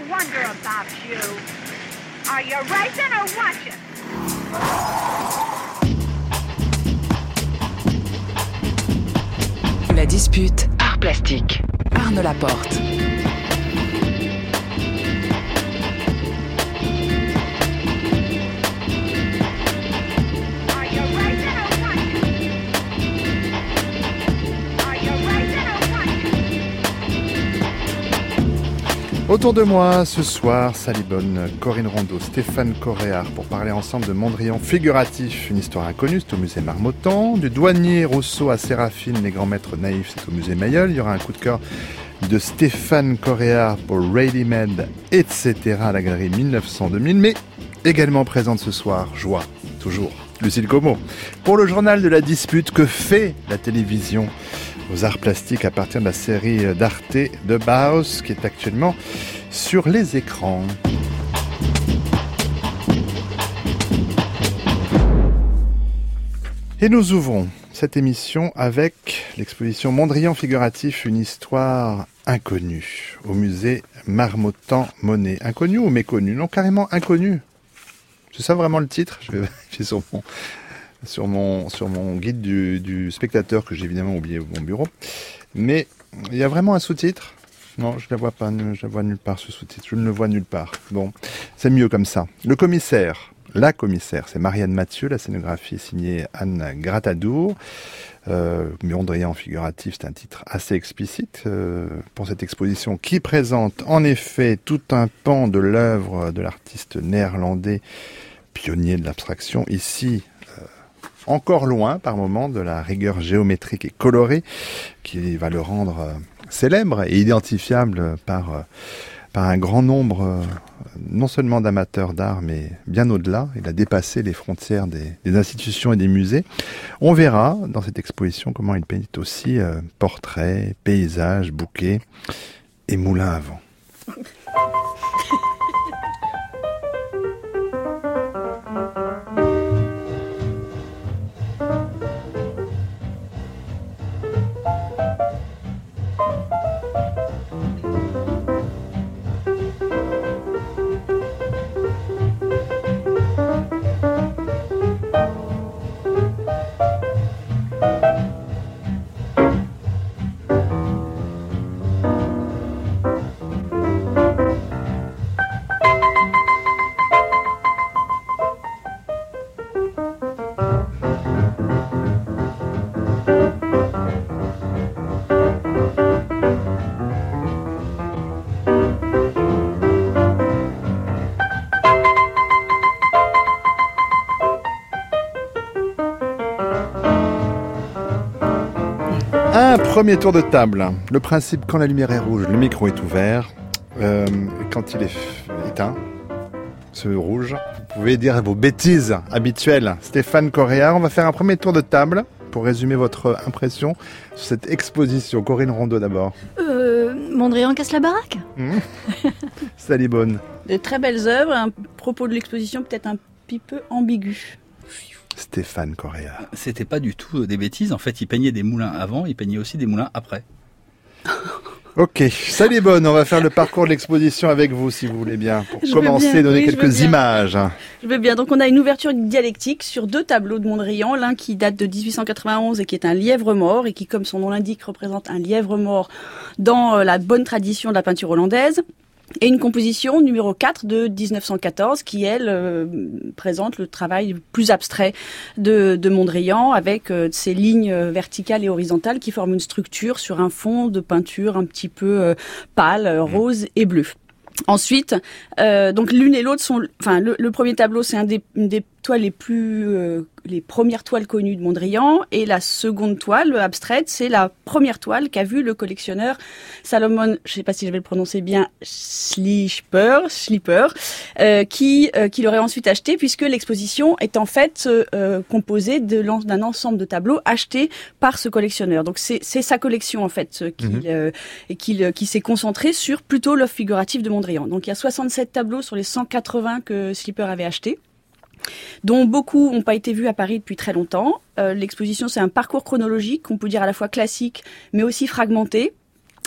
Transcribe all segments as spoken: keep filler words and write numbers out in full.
wonder about you. Are you racing or watching? La dispute, art plastique. Arnaud Laporte. Autour de moi, ce soir, Salibonne, Corinne Rondeau, Stéphane Coréard pour parler ensemble de Mondrian figuratif, une histoire inconnue, c'est au musée Marmottan. Du douanier Rousseau à Séraphine, les grands maîtres naïfs, c'est au musée Mayol. Il y aura un coup de cœur de Stéphane Coréard pour Ready Made, et cetera à la galerie mille neuf cents deux mille. Mais également présente ce soir, joie, toujours, Lucille Como. Pour le journal de la dispute, que fait la télévision aux arts plastiques à partir de la série d'Arte de Bauhaus qui est actuellement sur les écrans. Et nous ouvrons cette émission avec l'exposition Mondrian figuratif, une histoire inconnue au musée Marmottan-Monet. Inconnue ou méconnue? Non, carrément inconnue. C'est ça vraiment le titre? Je vais vérifier sur mon... sur mon, sur mon guide du, du spectateur que j'ai évidemment oublié au mon bureau. Mais il y a vraiment un sous-titre. Non, je ne la vois pas, je la vois nulle part ce sous-titre. Je ne le vois nulle part. Bon, c'est mieux comme ça. Le commissaire, la commissaire, c'est Marianne Mathieu. La scénographie est signée Anne Gratadour. Euh, Mondrian figuratif, c'est un titre assez explicite euh, pour cette exposition qui présente en effet tout un pan de l'œuvre de l'artiste néerlandais, pionnier de l'abstraction. Ici, encore loin par moment de la rigueur géométrique et colorée qui va le rendre euh, célèbre et identifiable par, euh, par un grand nombre euh, non seulement d'amateurs d'art mais bien au-delà. Il a dépassé les frontières des, des institutions et des musées. On verra dans cette exposition comment il peignit aussi euh, portraits, paysages, bouquets et moulins à vent. Un premier tour de table. Le principe, quand la lumière est rouge, le micro est ouvert. Euh, quand il est éteint, ce rouge, vous pouvez dire vos bêtises habituelles. Stéphane Coréard, on va faire un premier tour de table pour résumer votre impression sur cette exposition. Corinne Rondeau d'abord. Euh, Mondrian casse la baraque. Mmh. Salibonne. De très belles œuvres, un propos de l'exposition peut-être un petit peu ambigu. Stéphane Coréard. C'était pas du tout des bêtises. En fait, il peignait des moulins avant, il peignait aussi des moulins après. Ok, Salibonne, on va faire le parcours de l'exposition avec vous, si vous voulez bien, pour je commencer, bien, donner oui, quelques je images. Je veux bien. Donc, on a une ouverture dialectique sur deux tableaux de Mondrian. L'un qui date de dix-huit cent quatre-vingt-onze et qui est un lièvre mort et qui, comme son nom l'indique, représente un lièvre mort dans la bonne tradition de la peinture hollandaise. Et une composition numéro quatre de dix-neuf cent quatorze qui, elle, euh, présente le travail plus abstrait de, de Mondrian avec euh, ces lignes verticales et horizontales qui forment une structure sur un fond de peinture un petit peu euh, pâle, euh, rose et bleu. Ensuite, euh, donc l'une et l'autre sont, enfin le, le premier tableau c'est un des, une des toiles les plus, euh, les premières toiles connues de Mondrian, et la seconde toile abstraite c'est la première toile qu'a vue le collectionneur Salomon, je sais pas si je vais le prononcer bien, Schlieper, Schlieper, euh, qui euh, qui l'aurait ensuite acheté puisque l'exposition est en fait euh, composée de d'un ensemble de tableaux achetés par ce collectionneur. Donc c'est c'est sa collection en fait qui mmh. euh, qui qui s'est concentrée sur plutôt l'œuvre figurative de Mondrian. Donc il y a soixante-sept tableaux sur les cent quatre-vingts que Schlieper avait achetés, dont beaucoup n'ont pas été vus à Paris depuis très longtemps. Euh, l'exposition, c'est un parcours chronologique, on peut dire à la fois classique, mais aussi fragmenté.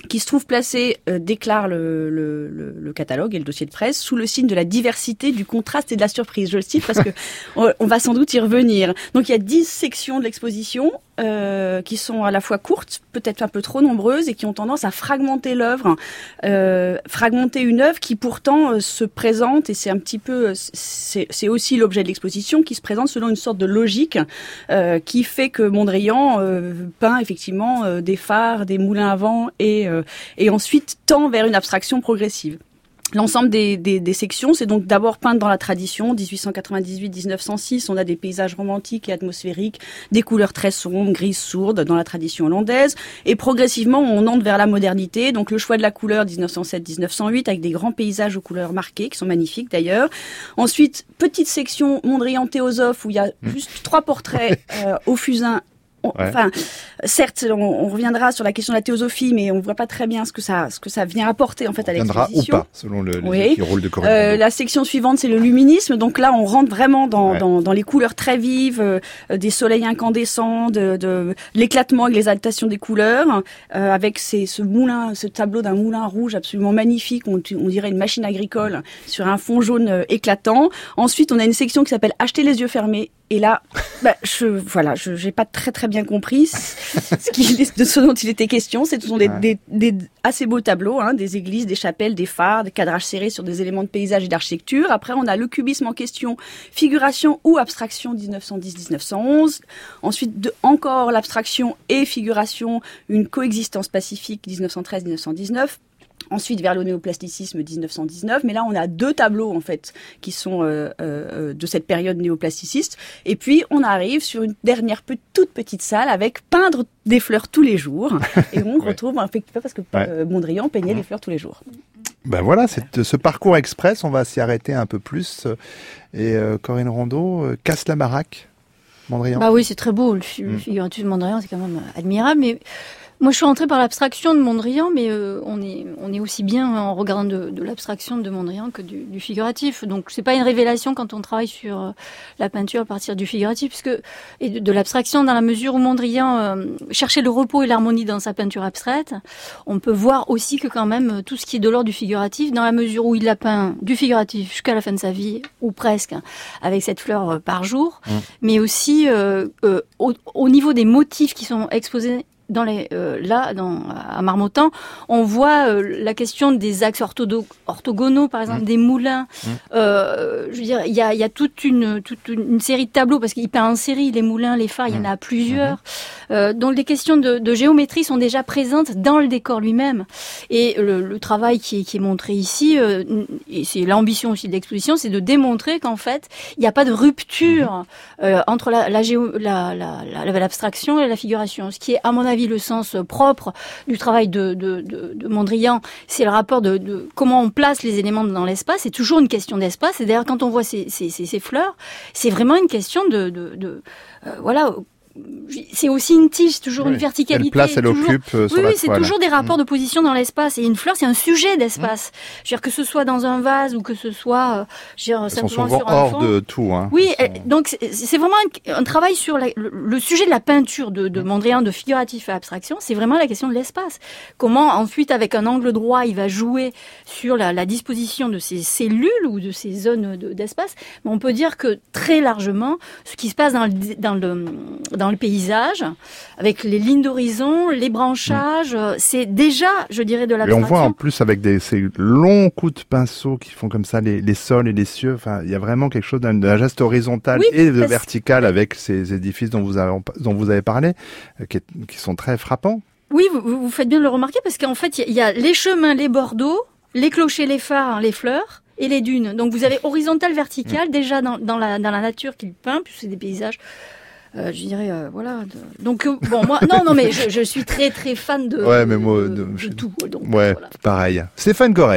qui se trouve placé, euh, déclare le, le, le, le catalogue et le dossier de presse, sous le signe de la diversité, du contraste et de la surprise. Je le cite parce que on, on va sans doute y revenir. Donc il y a dix sections de l'exposition euh, qui sont à la fois courtes, peut-être un peu trop nombreuses, et qui ont tendance à fragmenter l'œuvre, euh, fragmenter une œuvre qui pourtant euh, se présente, et c'est un petit peu, c'est, c'est aussi l'objet de l'exposition, qui se présente selon une sorte de logique euh, qui fait que Mondrian euh, peint effectivement euh, des phares, des moulins à vent, et, euh, et ensuite tend vers une abstraction progressive. L'ensemble des, des, des sections, c'est donc d'abord peinte dans la tradition, dix-huit cent quatre-vingt-dix-huit à dix-neuf cent six, on a des paysages romantiques et atmosphériques, des couleurs très sombres, grises, sourdes, dans la tradition hollandaise, et progressivement on entre vers la modernité, donc le choix de la couleur dix-neuf cent sept à dix-neuf cent huit, avec des grands paysages aux couleurs marquées, qui sont magnifiques d'ailleurs. Ensuite, petite section Mondrian théosophe, où il y a juste trois portraits euh, au fusain. Ouais. Enfin, certes, on, on reviendra sur la question de la théosophie, mais on voit pas très bien ce que ça, ce que ça vient apporter en fait à l'exposition. On viendra ou pas, selon le, le oui. rôle de Corinne. Euh, la section suivante, c'est le luminisme. Donc là, on rentre vraiment dans, ouais. dans, dans les couleurs très vives, euh, des soleils incandescents, de, de l'éclatement avec les adaptations des couleurs, euh, avec ces, ce moulin, ce tableau d'un moulin rouge absolument magnifique. On, on dirait une machine agricole sur un fond jaune euh, éclatant. Ensuite, on a une section qui s'appelle Acheter les yeux fermés. Et là, bah, je, voilà, je, j'ai pas très très bien compris ce, qui, de ce dont il était question. Ce sont des, ouais. des, des assez beaux tableaux, hein, des églises, des chapelles, des phares, des cadrages serrés sur des éléments de paysage et d'architecture. Après, on a le cubisme en question, figuration ou abstraction dix-neuf cent dix à dix-neuf cent onze. Ensuite, de, encore l'abstraction et figuration, une coexistence pacifique dix-neuf cent treize à dix-neuf cent dix-neuf. Ensuite, vers le néoplasticisme dix-neuf cent dix-neuf. Mais là, on a deux tableaux, en fait, qui sont euh, euh, de cette période néoplasticiste. Et puis, on arrive sur une dernière pe- toute petite salle avec peindre des fleurs tous les jours. Et on ouais. retrouve, effectivement, parce que ouais. euh, Mondrian peignait ouais. des fleurs tous les jours. Ben voilà, c'est, ce parcours express, on va s'y arrêter un peu plus. Et euh, Corinne Rondeau, euh, casse la baraque, Mondrian. Bah oui, c'est très beau. Le, fi- mmh. le figuratif de Mondrian, c'est quand même admirable. Mais moi, je suis rentrée par l'abstraction de Mondrian, mais euh, on est on est aussi bien en regardant de, de l'abstraction de Mondrian que du, du figuratif. Donc, c'est pas une révélation quand on travaille sur euh, la peinture à partir du figuratif, puisque et de, de l'abstraction dans la mesure où Mondrian euh, cherchait le repos et l'harmonie dans sa peinture abstraite. On peut voir aussi que quand même tout ce qui est de l'ordre du figuratif, dans la mesure où il a peint du figuratif jusqu'à la fin de sa vie, ou presque, avec cette fleur euh, par jour, mmh. mais aussi euh, euh, au, au niveau des motifs qui sont exposés. Dans les, euh, là, dans, à Marmottan, on voit euh, la question des axes orthodo- orthogonaux, par exemple, mmh. des moulins. Mmh. Euh, je veux dire, il y a, il y a toute une, toute une série de tableaux, parce qu'il peint en série, les moulins, les phares, mmh. il y en a plusieurs. Mmh. Euh, donc les questions de, de géométrie sont déjà présentes dans le décor lui-même. Et le, le travail qui est, qui est montré ici, euh, et c'est l'ambition aussi de l'exposition, c'est de démontrer qu'en fait, il n'y a pas de rupture mmh. euh, entre la, la, géo, la, la, la, l'abstraction et la figuration, ce qui est, à mon avis, le sens propre du travail de, de, de, de Mondrian, c'est le rapport de, de comment on place les éléments dans l'espace. C'est toujours une question d'espace. Et d'ailleurs, quand on voit ces, ces, ces, ces fleurs, c'est vraiment une question de, de, de euh, voilà. C'est aussi une tige, toujours oui. une verticalité. Quelle place elle toujours... occupe euh, sur oui, la oui, c'est toile. toujours des rapports mmh. de position dans l'espace. Et une fleur, c'est un sujet d'espace. Mmh. Je veux dire, que ce soit dans un vase ou que ce soit, euh, je veux dire, simplement sur un fond. Elles sont souvent hors de tout. Hein. Oui, sont... donc c'est, c'est vraiment un, un travail sur la, le, le sujet de la peinture de, de mmh. Mondrian, de figuratif et abstraction. C'est vraiment la question de l'espace. Comment ensuite, avec un angle droit, il va jouer sur la, la disposition de ces cellules ou de ces zones de, d'espace. Mais on peut dire que très largement, ce qui se passe dans le, dans le, dans le paysage, avec les lignes d'horizon, les branchages, mmh. c'est déjà, je dirais, de l'abstraction. Et on voit en plus avec des, ces longs coups de pinceau qui font comme ça les, les sols et les cieux. Enfin, il y a vraiment quelque chose d'un, d'un geste horizontal oui, et de vertical avec ces édifices dont vous avez, dont vous avez parlé, qui, est, qui sont très frappants. Oui, vous, vous faites bien de le remarquer parce qu'en fait, il y, y a les chemins, les bordeaux, les clochers, les phares, les fleurs et les dunes. Donc vous avez horizontal, vertical mmh. déjà dans, dans, la, dans la nature qu'il peint, puis c'est des paysages. Euh, je dirais, euh, voilà. De... Donc, euh, bon, moi, non, non, mais je, je suis très, très fan de, ouais, mais moi, de, de, de je... tout. Donc, ouais, voilà. Pareil. Stéphane Coréard.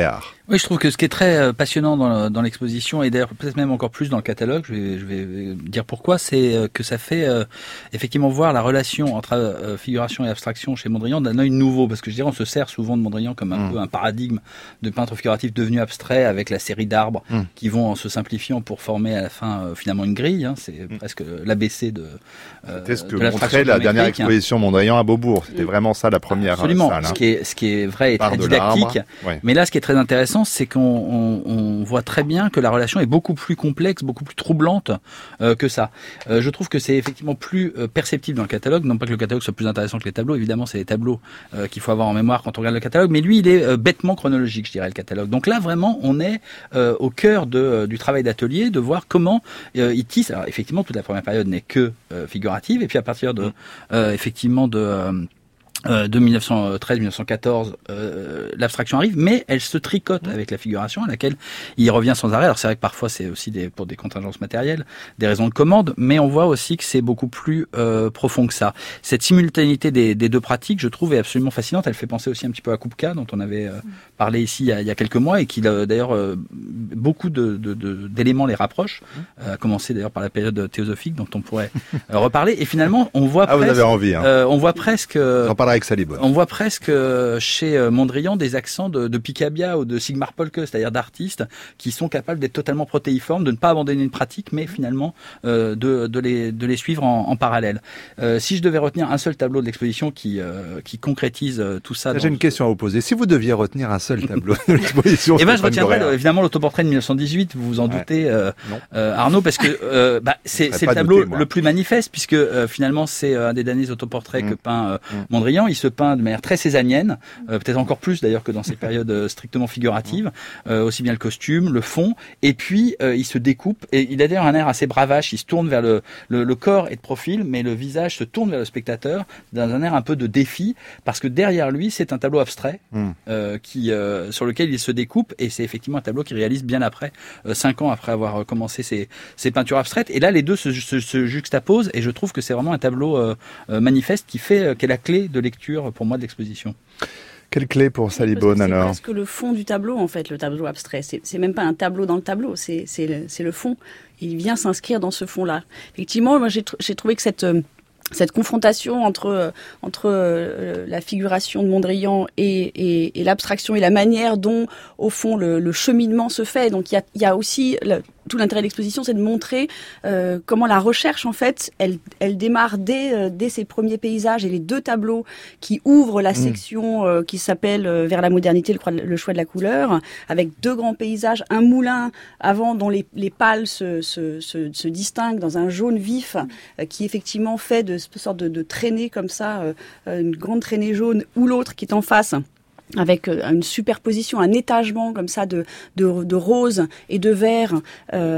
Oui, je trouve que ce qui est très euh, passionnant dans, dans l'exposition, et d'ailleurs peut-être même encore plus dans le catalogue, je vais, je vais dire pourquoi, c'est euh, que ça fait euh, effectivement voir la relation entre euh, figuration et abstraction chez Mondrian d'un œil nouveau, parce que je dirais on se sert souvent de Mondrian comme un mmh. peu un paradigme de peintre figuratif devenu abstrait avec la série d'arbres mmh. qui vont en se simplifiant pour former à la fin euh, finalement une grille, hein, c'est mmh. presque l'A B C de euh, C'était ce que montrait la dernière exposition hein. Mondrian à Beaubourg, c'était mmh. vraiment ça la première Absolument. salle. Hein. Ce qui est, ce qui est vrai et très didactique, ouais. mais là ce qui est très intéressant, c'est qu'on on, on voit très bien que la relation est beaucoup plus complexe, beaucoup plus troublante euh, que ça. Euh, je trouve que c'est effectivement plus euh, perceptible dans le catalogue, non pas que le catalogue soit plus intéressant que les tableaux, évidemment c'est les tableaux euh, qu'il faut avoir en mémoire quand on regarde le catalogue, mais lui il est euh, bêtement chronologique, je dirais, le catalogue. Donc là vraiment on est euh, au cœur de, euh, du travail d'atelier, de voir comment euh, il tisse. Alors effectivement toute la première période n'est que euh, figurative, et puis à partir de euh, effectivement de euh, Euh, de mille neuf cent treize mille neuf cent quatorze, euh, l'abstraction arrive, mais elle se tricote avec la figuration à laquelle il revient sans arrêt. Alors c'est vrai que parfois c'est aussi des, pour des contingences matérielles, des raisons de commande, mais on voit aussi que c'est beaucoup plus euh, profond que ça. Cette simultanéité des, des deux pratiques, je trouve, est absolument fascinante. Elle fait penser aussi un petit peu à Kupka, dont on avait euh, parlé ici il y, a, il y a quelques mois, et qui euh, d'ailleurs euh, beaucoup de, de, de, d'éléments les rapprochent, euh, à commencer d'ailleurs par la période théosophique dont on pourrait euh, reparler. Et finalement, on voit ah, presque, vous avez envie, hein. euh, on voit presque euh, avec Salibonne. On voit presque chez Mondrian des accents de, de Picabia ou de Sigmar Polke, c'est-à-dire d'artistes qui sont capables d'être totalement protéiformes, de ne pas abandonner une pratique, mais finalement euh, de, de, les, de les suivre en, en parallèle. Euh, si je devais retenir un seul tableau de l'exposition qui, euh, qui concrétise tout ça... J'ai une question à vous poser. Si vous deviez retenir un seul tableau de l'exposition... Eh ben, je retiendrai le, évidemment l'autoportrait de mille neuf cent dix-huit, vous vous en ouais. doutez, euh, euh, Arnaud, parce que euh, bah, c'est, c'est le tableau douté, le plus manifeste, puisque euh, finalement c'est un des derniers autoportraits mmh. que peint euh, mmh. Mondrian. Il se peint de manière très césanienne, euh, peut-être encore plus d'ailleurs que dans ces périodes euh, strictement figuratives, euh, aussi bien le costume, le fond, et puis euh, il se découpe, et il a d'ailleurs un air assez bravache, il se tourne vers le, le, le corps est de profil, mais le visage se tourne vers le spectateur dans un air un peu de défi, parce que derrière lui c'est un tableau abstrait mmh. euh, qui, euh, sur lequel il se découpe, et c'est effectivement un tableau qu'il réalise bien après, euh, cinq ans après avoir commencé ses, ses peintures abstraites, et là les deux se, se, se juxtaposent, et je trouve que c'est vraiment un tableau euh, euh, manifeste qui fait, euh, qui est la clé de lecture pour moi de l'exposition. Quelle clé pour Salibonne alors ? C'est presque le fond du tableau en fait, le tableau abstrait. C'est, c'est même pas un tableau dans le tableau, c'est, c'est, le, c'est le fond. Il vient s'inscrire dans ce fond-là. Effectivement, moi j'ai, tr- j'ai trouvé que cette euh, cette confrontation entre entre euh, la figuration de Mondrian et, et, et l'abstraction et la manière dont au fond le, le cheminement se fait. Donc il y a, il y a aussi le, tout l'intérêt de l'exposition, c'est de montrer euh, comment la recherche, en fait, elle, elle démarre dès, euh, dès ses premiers paysages et les deux tableaux qui ouvrent la mmh. section euh, qui s'appelle euh, Vers la modernité, le, le choix de la couleur, avec deux grands paysages, un moulin avant dont les, les pales se, se, se, se distinguent dans un jaune vif euh, qui effectivement fait de cette sorte de, de traînée comme ça, euh, une grande traînée jaune, ou l'autre qui est en face, avec une superposition, un étagement comme ça de, de, de rose et de vert, euh,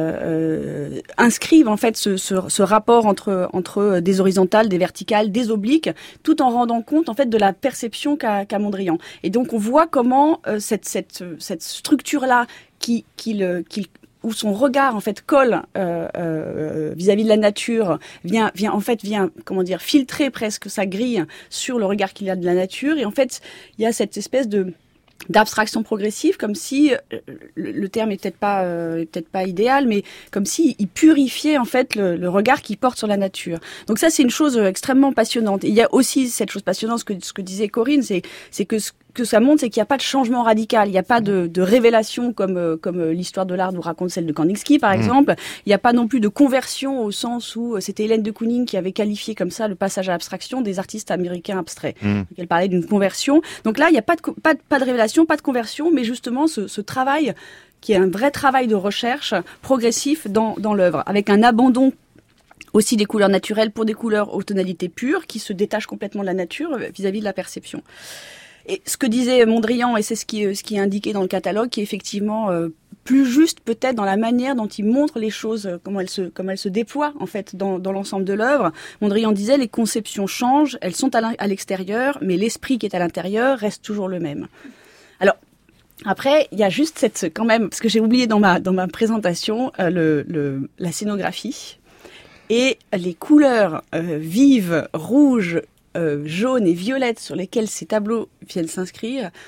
euh, inscrivent en fait ce, ce, ce rapport entre, entre des horizontales, des verticales, des obliques, tout en rendant compte en fait de la perception qu'a, qu'a Mondrian. Et donc on voit comment euh, cette, cette, cette structure-là qui, qui le, qui où son regard en fait colle euh, euh, vis-à-vis de la nature, vient vient en fait vient comment dire filtrer presque sa grille sur le regard qu'il a de la nature, et en fait il y a cette espèce de d'abstraction progressive, comme si le, le terme est peut-être pas euh, peut-être pas idéal, mais comme si il purifiait en fait le, le regard qu'il porte sur la nature. Donc ça c'est une chose extrêmement passionnante. Et il y a aussi cette chose passionnante, ce que ce que disait Corinne, c'est c'est que ce que ça montre, c'est qu'il n'y a pas de changement radical, il n'y a pas de, de révélation comme comme l'histoire de l'art nous raconte celle de Kandinsky par exemple. Il n'y a pas non plus de conversion au sens où c'était Hélène de Kooning qui avait qualifié comme ça le passage à l'abstraction des artistes américains abstraits. Mmh. Donc elle parlait d'une conversion. Donc là, il n'y a pas de pas de, pas de révélation, pas de conversion, mais justement ce, ce travail qui est un vrai travail de recherche progressif dans dans l'œuvre, avec un abandon aussi des couleurs naturelles pour des couleurs aux tonalités pures qui se détachent complètement de la nature vis-à-vis de la perception. Et ce que disait Mondrian, et c'est ce qui, ce qui est indiqué dans le catalogue, qui est effectivement euh, plus juste peut-être dans la manière dont il montre les choses, euh, comment elles se, comment elles se déploient en fait dans, dans l'ensemble de l'œuvre. Mondrian disait les conceptions changent, elles sont à, à l'extérieur, mais l'esprit qui est à l'intérieur reste toujours le même. Alors après, il y a juste cette quand même, parce que j'ai oublié dans ma dans ma présentation euh, le, le la scénographie et les couleurs euh, vives, rouges, Euh, jaune et violette sur lesquels ces tableaux viennent s'inscrire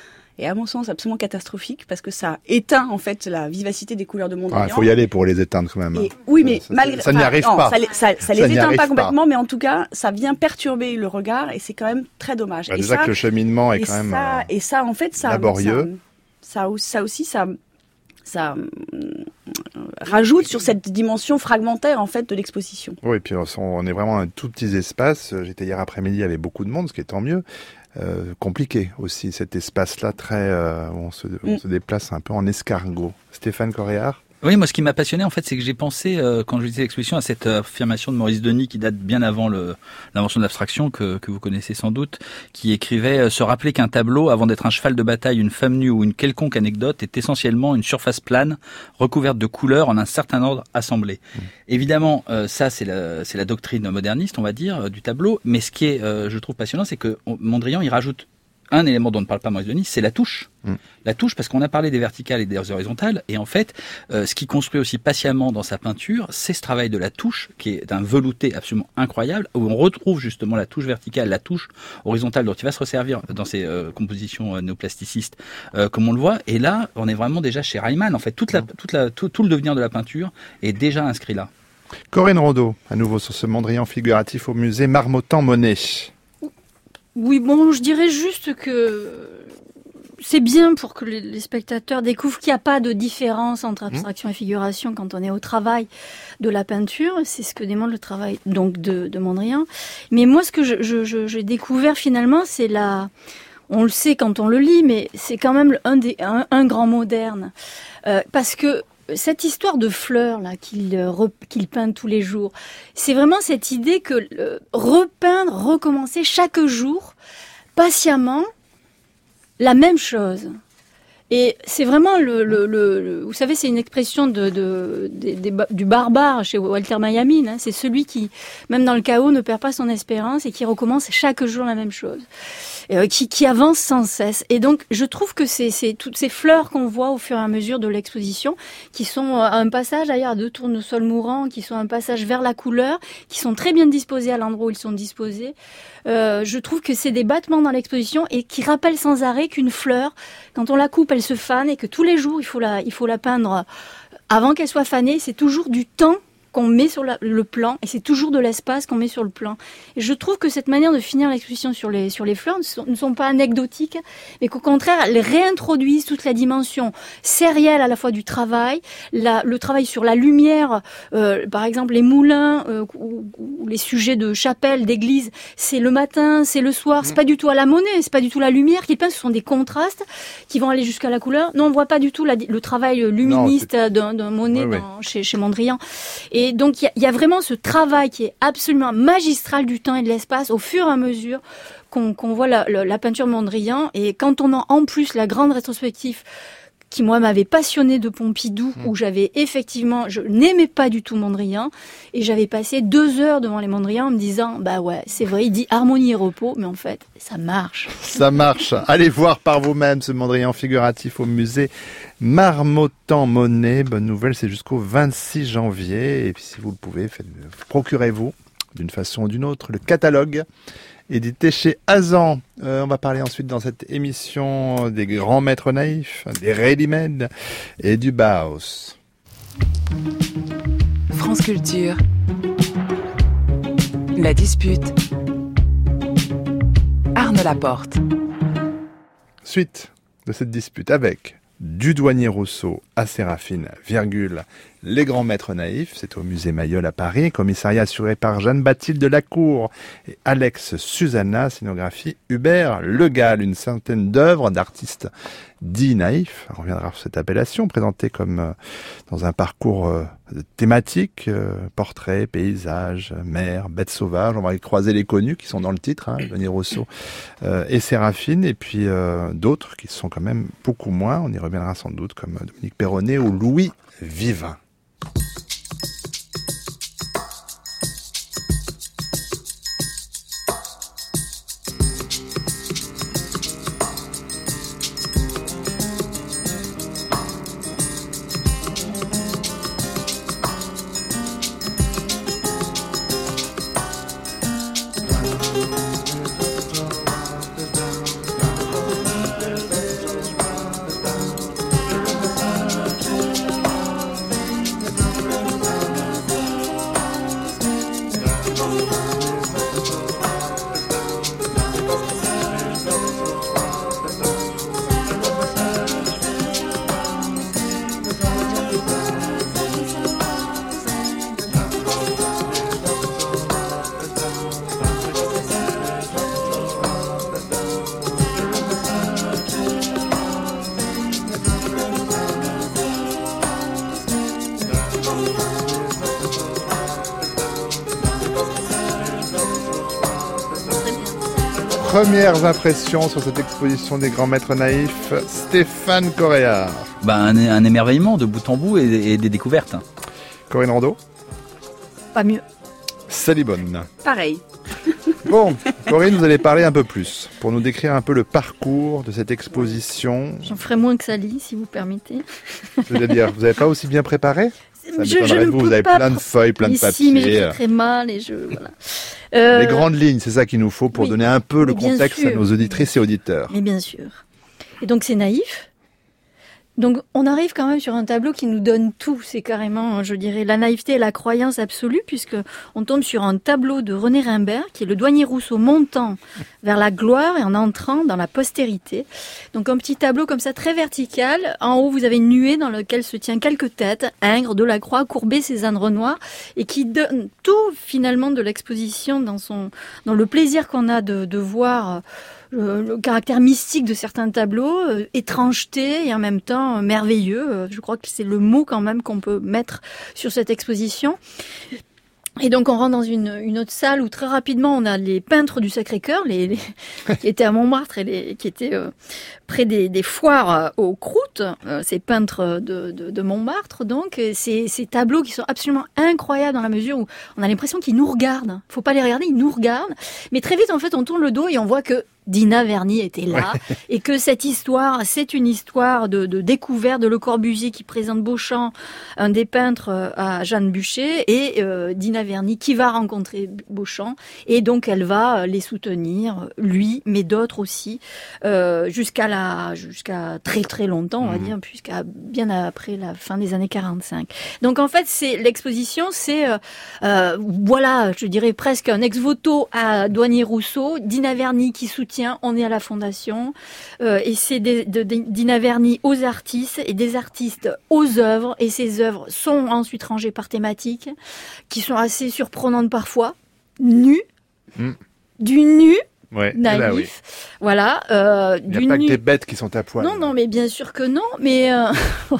est à mon sens absolument catastrophique parce que ça éteint en fait la vivacité des couleurs de Mondrian. Il ah, faut y aller pour les éteindre quand même. Et, oui, mais ça, malgré ça, ça n'y arrive non, pas. Ça, ça, ça, ça les éteint pas, pas complètement, pas. mais en tout cas, ça vient perturber le regard et c'est quand même très dommage. Bah, et déjà ça, que le cheminement est quand ça, même euh, et ça en fait ça laborieux. Ça, ça, ça aussi ça ça euh, rajoute sur cette dimension fragmentaire en fait de l'exposition. Oui, et puis on est vraiment un tout petit espace. J'étais hier après-midi, il y avait beaucoup de monde, ce qui est tant mieux. Euh, compliqué aussi cet espace-là, très euh, où on se, où on mm. se déplace un peu en escargot. Stéphane Coréard. Oui, moi, ce qui m'a passionné, en fait, c'est que j'ai pensé, euh, quand je lisais l'exposition, à cette euh, affirmation de Maurice Denis, qui date bien avant le, l'invention de l'abstraction, que, que vous connaissez sans doute, qui écrivait euh, « Se rappeler qu'un tableau, avant d'être un cheval de bataille, une femme nue ou une quelconque anecdote, est essentiellement une surface plane, recouverte de couleurs en un certain ordre assemblées. Mmh. » Évidemment, euh, ça, c'est la, c'est la doctrine moderniste, on va dire, euh, du tableau. Mais ce qui est, euh, je trouve, passionnant, c'est que Mondrian, il rajoute un élément dont ne parle pas Maurice Denis, c'est la touche. Mmh. La touche, parce qu'on a parlé des verticales et des horizontales, et en fait, euh, ce qui construit aussi patiemment dans sa peinture, c'est ce travail de la touche, qui est d'un velouté absolument incroyable, où on retrouve justement la touche verticale, la touche horizontale, dont il va se resservir dans ses euh, compositions euh, néoplasticistes, euh, comme on le voit. Et là, on est vraiment déjà chez Reimann. En fait, toute la, toute la, tout, tout le devenir de la peinture est déjà inscrit là. Corinne Rondeau, à nouveau sur ce Mondrian figuratif au musée Marmottan-Monet. Oui, bon, je dirais juste que c'est bien pour que les spectateurs découvrent qu'il n'y a pas de différence entre abstraction et figuration quand on est au travail de la peinture. C'est ce que demande le travail donc de, de Mondrian. Mais moi, ce que je, je, je, j'ai découvert finalement, c'est la... On le sait quand on le lit, mais c'est quand même un, des, un, un grand moderne. Euh, parce que cette histoire de fleurs là qu'il, re, qu'il peint tous les jours, c'est vraiment cette idée que euh, repeindre, recommencer chaque jour, patiemment, la même chose. Et c'est vraiment le, le, le, le vous savez, c'est une expression de, de, de, de du barbare chez Walter Benjamin. Hein, c'est celui qui, même dans le chaos, ne perd pas son espérance et qui recommence chaque jour la même chose, euh, qui, qui avance sans cesse. Et donc, je trouve que c'est, c'est toutes ces fleurs qu'on voit au fur et à mesure de l'exposition, qui sont à un passage d'ailleurs de tournesol mourant, qui sont un passage vers la couleur, qui sont très bien disposés à l'endroit où ils sont disposés. Euh, je trouve que c'est des battements dans l'exposition et qui rappellent sans arrêt qu'une fleur, quand on la coupe, elle se fane et que tous les jours, il faut la, il faut la peindre avant qu'elle soit fanée. C'est toujours du temps qu'on met sur la, le plan et c'est toujours de l'espace qu'on met sur le plan. Et je trouve que cette manière de finir l'exposition sur les, sur les fleurs ne sont, ne sont pas anecdotiques, mais qu'au contraire, elles réintroduisent toute la dimension sérielle à la fois du travail, la, le travail sur la lumière, euh, par exemple les moulins euh, ou, ou les sujets de chapelle, d'église, c'est le matin, c'est le soir, c'est pas du tout à la Monet, c'est pas du tout la lumière qu'il peint, ce sont des contrastes qui vont aller jusqu'à la couleur. Non, on voit pas du tout la, le travail luministe non, d'un, d'un Monet oui, dans, oui. Chez, chez Mondrian. Et Et donc, il y, y a vraiment ce travail qui est absolument magistral du temps et de l'espace au fur et à mesure qu'on, qu'on voit la, la, la peinture Mondrian. Et quand on a en plus la grande rétrospective qui, moi, m'avait passionné de Pompidou, mmh. où j'avais effectivement, je n'aimais pas du tout Mondrian, et j'avais passé deux heures devant les Mondrian en me disant, bah ouais, c'est vrai, il dit harmonie et repos, mais en fait, ça marche. Ça marche. Allez voir par vous-même ce Mondrian figuratif au musée Marmottan-Monet. Bonne nouvelle, c'est jusqu'au vingt-six janvier, et puis si vous le pouvez, faites, procurez-vous, d'une façon ou d'une autre, le catalogue édité chez Azan. Euh, on va parler ensuite dans cette émission des grands maîtres naïfs, des ready-made et du Bauhaus. France Culture. La dispute. Arnaud Laporte. Suite de cette dispute avec du douanier Rousseau à Séraphine, virgule, les grands maîtres naïfs, c'est au musée Mayol à Paris, commissariat assuré par Jeanne-Bathilde Lacour et Alex Susanna, scénographie Hubert Le Gall, une centaine d'œuvres d'artistes dits naïfs, on reviendra sur cette appellation, présentée comme euh, dans un parcours euh, thématique, euh, portraits, paysages, mer, bêtes sauvages, on va y croiser les connus qui sont dans le titre, hein, Douanier Rousseau euh, et Séraphine, et puis euh, d'autres qui sont quand même beaucoup moins, on y reviendra sans doute, comme Dominique Perronnet ou Louis Vivin. premières impressions sur cette exposition des grands maîtres naïfs, Stéphane Correa. Bah, un, un émerveillement de bout en bout et, et des découvertes. Corinne Rondeau. Pas mieux. Sally Bonne. Pareil. Bon, Corinne, vous allez parler un peu plus pour nous décrire un peu le parcours de cette exposition. J'en ferai moins que Sally, si vous permettez. C'est-à-dire, vous n'avez pas aussi bien préparé? Ça je, je ne vous, peux vous avez pas plein de feuilles, plein de papiers. Ici, mais j'écris très mal et je voilà. Euh, Les grandes lignes, c'est ça qu'il nous faut pour oui, donner un peu le contexte sûr. à nos auditrices et auditeurs. Mais bien sûr. Et donc c'est naïf. Donc on arrive quand même sur un tableau qui nous donne tout. C'est carrément, je dirais, la naïveté et la croyance absolue, puisque on tombe sur un tableau de René Rimbert, qui est le douanier Rousseau montant vers la gloire et en entrant dans la postérité. Donc un petit tableau comme ça, très vertical. En haut, vous avez une nuée dans laquelle se tient quelques têtes, Ingres, Delacroix, Courbet, Cézanne, Renoir, et qui donne tout finalement de l'exposition dans son, dans le plaisir qu'on a de, de voir. Le, le caractère mystique de certains tableaux, euh, étrangeté et en même temps euh, merveilleux. Euh, je crois que c'est le mot quand même qu'on peut mettre sur cette exposition. Et donc on rentre dans une, une autre salle où très rapidement on a les peintres du Sacré-Cœur, les, les qui étaient à Montmartre et les, qui étaient euh, près des, des foires euh, aux croûtes, euh, ces peintres de, de, de Montmartre. Donc ces, ces tableaux qui sont absolument incroyables dans la mesure où on a l'impression qu'ils nous regardent. Faut pas les regarder, ils nous regardent. Mais très vite en fait on tourne le dos et on voit que Dina Verny était là, ouais. Et que cette histoire, c'est une histoire de, de découverte de Le Corbusier qui présente Beauchamp, un des peintres, à Jeanne Bucher, et euh, Dina Verny qui va rencontrer Beauchamp, et donc elle va les soutenir, lui, mais d'autres aussi, euh, jusqu'à la, jusqu'à très très longtemps, on va mmh. dire, jusqu'à bien après la fin des années quarante-cinq. Donc en fait, c'est l'exposition, c'est euh, euh, voilà, je dirais presque un ex-voto à Douanier Rousseau, Dina Verny qui soutient. On est à la Fondation euh, et c'est de, de, de Dina Verny aux artistes et des artistes aux œuvres, et ces œuvres sont ensuite rangées par thématiques qui sont assez surprenantes parfois. Nu, mmh. du nu, ouais, naïf, là, oui. Voilà. Euh, Il n'y a pas nu... que des bêtes qui sont à poil. Non, non, mais bien sûr que non, mais euh...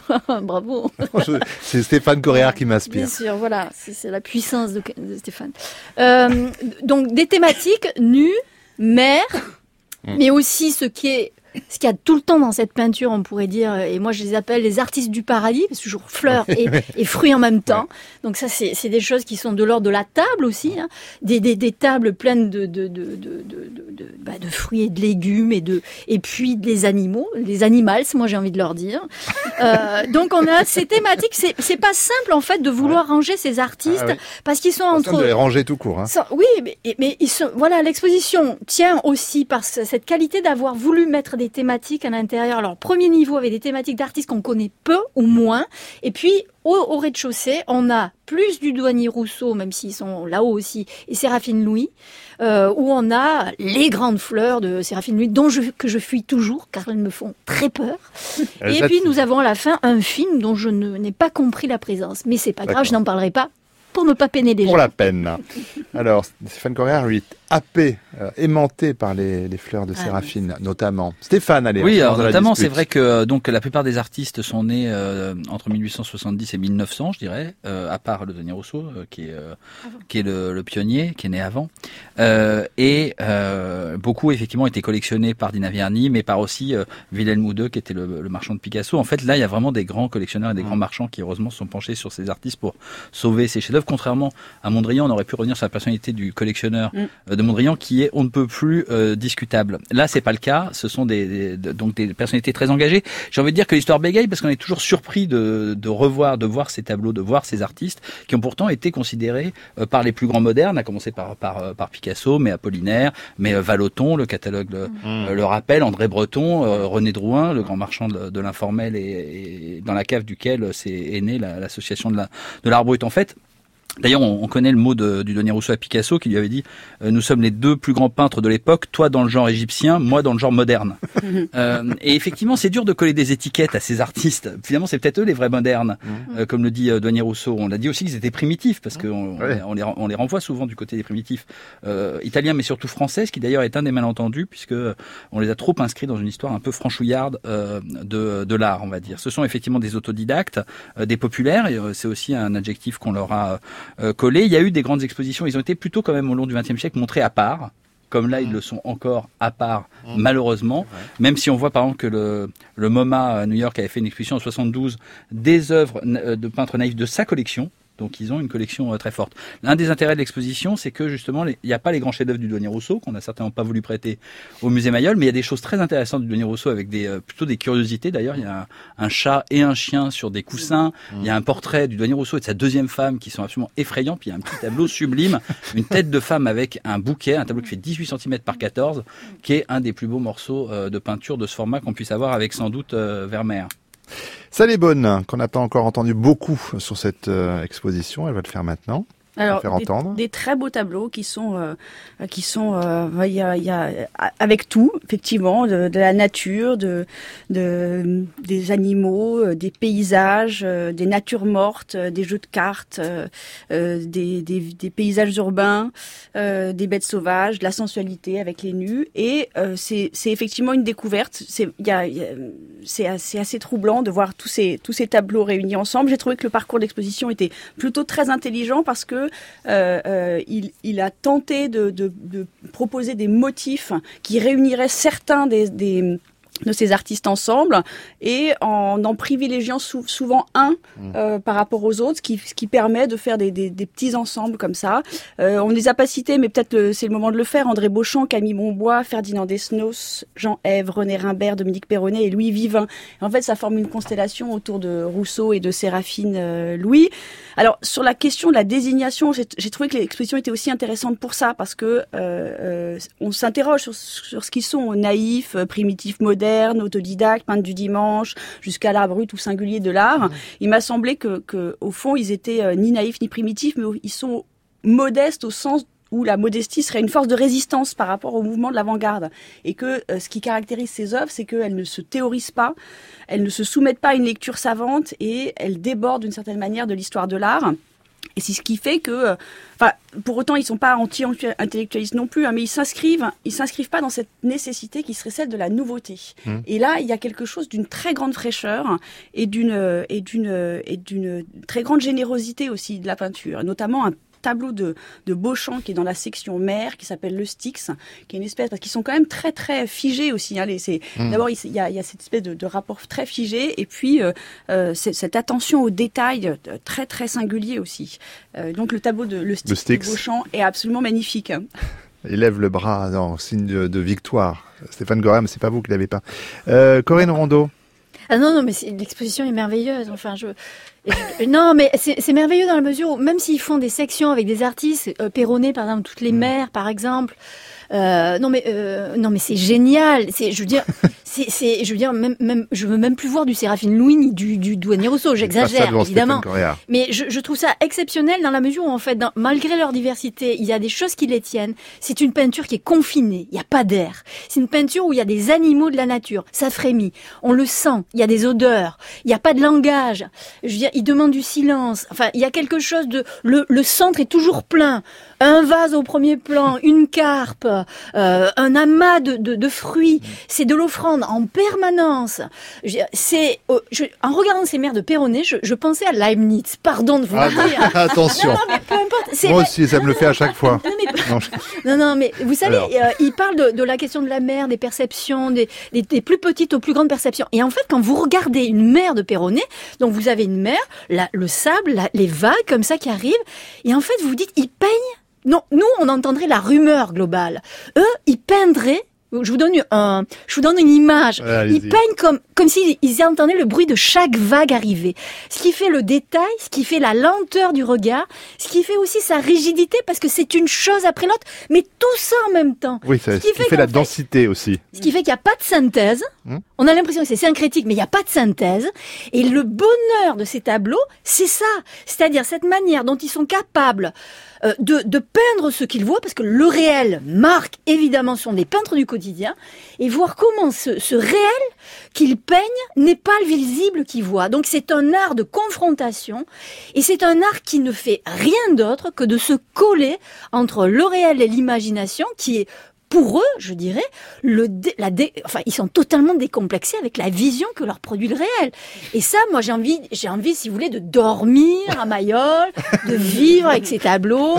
bravo. C'est Stéphane Correa qui m'inspire. Bien sûr, voilà, c'est, c'est la puissance de, de Stéphane. Euh, donc des thématiques nues, mer. Mais aussi ce qui est, ce qu'il y a tout le temps dans cette peinture, on pourrait dire, et moi je les appelle les artistes du paradis, parce que toujours fleurs et, et fruits en même temps. Donc ça, c'est, c'est des choses qui sont de l'ordre de la table aussi, hein. des, des, des tables pleines de, de, de, de, de, de, de, bah, de fruits et de légumes, et, de, et puis des animaux, les animals, moi j'ai envie de leur dire. Euh, donc on a ces thématiques, c'est, c'est pas simple en fait de vouloir ouais. ranger ces artistes, ah, oui. parce qu'ils sont entre... de les ranger tout court. Hein. Ça, oui, mais, mais ils sont, voilà, l'exposition tient aussi par cette qualité d'avoir voulu mettre des thématiques à l'intérieur. Alors, premier niveau avec des thématiques d'artistes qu'on connaît peu ou moins. Et puis, au, au rez-de-chaussée, on a plus du douanier Rousseau, même s'ils sont là-haut aussi, et Séraphine Louis, euh, où on a les grandes fleurs de Séraphine Louis, dont je, que je fuis toujours, car elles me font très peur. Et puis, nous avons à la fin un film dont je ne, n'ai pas compris la présence. Mais c'est pas D'accord. grave, je n'en parlerai pas. Pour ne pas peiner les gens. Pour la peine. Alors, Stéphane Correa, lui, happé, euh, aimanté par les, les fleurs de Séraphine, ah, oui. notamment. Stéphane, allez. Oui, alors notamment, c'est vrai que donc la plupart des artistes sont nés euh, entre mille huit cent soixante-dix et mille neuf cents, je dirais, euh, à part le Douanier Rousseau, euh, qui est euh, qui est le, le pionnier, qui est né avant. Euh, et euh, beaucoup, effectivement, étaient collectionnés par Dina Verny, mais par aussi euh, Wilhelm Houde, qui était le, le marchand de Picasso. En fait, là, il y a vraiment des grands collectionneurs et des mmh. grands marchands qui, heureusement, se sont penchés sur ces artistes pour sauver ces chefs-d'œuvre. Contrairement à Mondrian, on aurait pu revenir sur la personnalité du collectionneur mmh. de Mondrian, qui est on ne peut plus euh, discutable. Là, c'est pas le cas. Ce sont des, des de, donc des personnalités très engagées. J'ai envie de dire que l'histoire bégaye parce qu'on est toujours surpris de, de revoir, de voir ces tableaux, de voir ces artistes qui ont pourtant été considérés euh, par les plus grands modernes, à commencer par par, par Picasso, mais Apollinaire, mais euh, Vallotton, le catalogue le, mmh. euh, le rappelle, André Breton, euh, René Drouin, le grand marchand de, de l'informel, et, et dans la cave duquel c'est est née la, l'association de la de l'art brut. En fait, d'ailleurs, on, on connaît le mot de, du Douanier Rousseau à Picasso qui lui avait dit euh, « Nous sommes les deux plus grands peintres de l'époque, toi dans le genre égyptien, moi dans le genre moderne. » euh, Et effectivement, c'est dur de coller des étiquettes à ces artistes. Finalement, c'est peut-être eux les vrais modernes, mmh. euh, comme le dit euh, Douanier Rousseau. On l'a dit aussi qu'ils étaient primitifs, parce qu'on ouais. on, les, on les renvoie souvent du côté des primitifs euh, italiens, mais surtout français, ce qui d'ailleurs est un des malentendus, puisque on les a trop inscrits dans une histoire un peu franchouillarde euh, de, de l'art, on va dire. Ce sont effectivement des autodidactes, euh, des populaires, et euh, c'est aussi un adjectif qu'on leur a... Euh, collés. Il y a eu des grandes expositions. Ils ont été plutôt quand même au long du vingtième siècle montrés à part. comme là, ils le sont encore à part, mmh. malheureusement. Même si on voit, par exemple, que le, le MoMA à New York avait fait une exposition en soixante-douze des œuvres de peintres naïfs de sa collection. Donc ils ont une collection euh, très forte. L'un des intérêts de l'exposition, c'est que justement, il n'y a pas les grands chefs-d'œuvre du douanier Rousseau, qu'on n'a certainement pas voulu prêter au musée Mayol, mais il y a des choses très intéressantes du douanier Rousseau avec des, euh, plutôt des curiosités. D'ailleurs, il y a un, un chat et un chien sur des coussins. Mmh. Il y a un portrait du douanier Rousseau et de sa deuxième femme qui sont absolument effrayants. Puis il y a un petit tableau sublime, une tête de femme avec un bouquet, un tableau qui fait dix-huit centimètres par quatorze, qui est un des plus beaux morceaux euh, de peinture de ce format qu'on puisse avoir avec sans doute euh, Vermeer. Sally Bonne, qu'on n'a pas encore entendu beaucoup sur cette euh, exposition, elle va le faire maintenant. Alors, faire des, entendre. des très beaux tableaux qui sont, euh, qui sont, euh, il y a, il y a, avec tout, effectivement, de, de la nature, de, de, des animaux, euh, des paysages, euh, des natures mortes, euh, des jeux de cartes, euh, euh, des, des, des paysages urbains, euh, des bêtes sauvages, de la sensualité avec les nus. Et euh, c'est, c'est effectivement une découverte. C'est, il y a, il y a, c'est assez, assez troublant de voir tous ces, tous ces tableaux réunis ensemble. J'ai trouvé que le parcours de l'exposition était plutôt très intelligent parce que Euh, euh, il, il a tenté de, de, de proposer des motifs qui réuniraient certains des, des de ces artistes ensemble et en en privilégiant sou, souvent un euh, par rapport aux autres, ce qui, ce qui permet de faire des, des, des petits ensembles comme ça. Euh, on ne les a pas cités, mais peut-être le, c'est le moment de le faire. André Beauchamp, Camille Monbois, Ferdinand Desnos, Jean Ève, René Rimbert, Dominique Perronnet et Louis Vivin. Et en fait, ça forme une constellation autour de Rousseau et de Séraphine euh, Louis. Alors, sur la question de la désignation, j'ai, j'ai trouvé que l'exposition était aussi intéressante pour ça, parce que euh, euh, on s'interroge sur, sur ce qu'ils sont, naïfs, primitifs, modernes, autodidactes, peintres du dimanche, jusqu'à l'art brut ou singulier de l'art. Mmh. Il m'a semblé que, que, au fond, ils étaient euh, ni naïfs ni primitifs, mais ils sont modestes au sens où la modestie serait une force de résistance par rapport au mouvement de l'avant-garde. Et que euh, ce qui caractérise ces œuvres, c'est qu'elles ne se théorisent pas, elles ne se soumettent pas à une lecture savante et elles débordent d'une certaine manière de l'histoire de l'art. Et c'est ce qui fait que, enfin, euh, pour autant, ils sont pas anti-intellectualistes non plus, hein, mais ils s'inscrivent, ils s'inscrivent pas dans cette nécessité qui serait celle de la nouveauté. Mmh. Et là, il y a quelque chose d'une très grande fraîcheur et d'une et d'une et d'une très grande générosité aussi de la peinture, notamment un tableau de, de Beauchamp qui est dans la section mer, qui s'appelle le Styx, qui est une espèce, parce qu'ils sont quand même très très figés aussi. Hein, les, c'est, mmh. D'abord, il y a, il y a cette espèce de, de rapport très figé, et puis euh, euh, cette attention aux détails très très singulier aussi. Euh, donc le tableau de le Styx, le Styx. de Beauchamp est absolument magnifique. Il lève le bras en signe de, de victoire. Stéphane Gorham, c'est pas vous qui l'avez pas. Euh, Corinne Rondeau. Ah non, non, mais c'est, l'exposition est merveilleuse. Enfin, je, je non, mais c'est, c'est merveilleux dans la mesure où, même s'ils font des sections avec des artistes, euh, Perronnet, par exemple, toutes les mers, par exemple. Euh, non mais euh, non mais c'est génial. C'est, je veux dire, c'est, c'est, je veux dire, même, même, je veux même plus voir du Séraphine Louis ni du, du douanier Rousseau. J'exagère évidemment, mais je, je trouve ça exceptionnel dans la mesure où en fait, dans, malgré leur diversité, il y a des choses qui les tiennent. C'est une peinture qui est confinée. Il y a pas d'air. C'est une peinture où il y a des animaux de la nature. Ça frémit. On le sent. Il y a des odeurs. Il y a pas de langage. Je veux dire, ils demandent du silence. Enfin, il y a quelque chose de le, le centre est toujours plein. Un vase au premier plan, une carpe. Euh, un amas de, de, de fruits, c'est de l'offrande en permanence. Je, c'est, euh, je, en regardant ces mers de Perronnet, je, je pensais à Leibniz. Pardon de vous ah, le dire. Attention. Non, non, mais peu importe. C'est Moi aussi, ça me le fait à chaque fois. Non, mais, non, je... non, non, mais vous savez, euh, il parle de, de la question de la mer, des perceptions, des, des, des plus petites aux plus grandes perceptions. Et en fait, quand vous regardez une mer de Perronnet, donc vous avez une mer, la, le sable, la, les vagues comme ça qui arrivent, et en fait, vous vous dites, il peigne. Non, nous, on entendrait la rumeur globale. Eux, ils peindraient. Je vous donne un, je vous donne une image. Ouais, ils peignent comme, comme s'ils ils entendaient le bruit de chaque vague arriver. Ce qui fait le détail, ce qui fait la lenteur du regard, ce qui fait aussi sa rigidité, parce que c'est une chose après l'autre, mais tout ça en même temps. Oui, ça, ce qui, ce qui fait, fait la fait, densité aussi. Ce qui fait qu'il n'y a pas de synthèse. Hum. On a l'impression que c'est syncrétique, mais il n'y a pas de synthèse. Et le bonheur de ces tableaux, c'est ça. C'est-à-dire cette manière dont ils sont capables euh, de, de peindre ce qu'ils voient, parce que le réel marque, évidemment, sont des peintres du quotidien, et voir comment ce, ce réel qu'ils peignent n'est pas le visible qu'ils voient. Donc c'est un art de confrontation, et c'est un art qui ne fait rien d'autre que de se coller entre le réel et l'imagination, qui est pour eux, je dirais, le dé, la dé, enfin, ils sont totalement décomplexés avec la vision que leur produit le réel. Et ça, moi, j'ai envie, j'ai envie, si vous voulez, de dormir à Mayol, de vivre avec ces tableaux.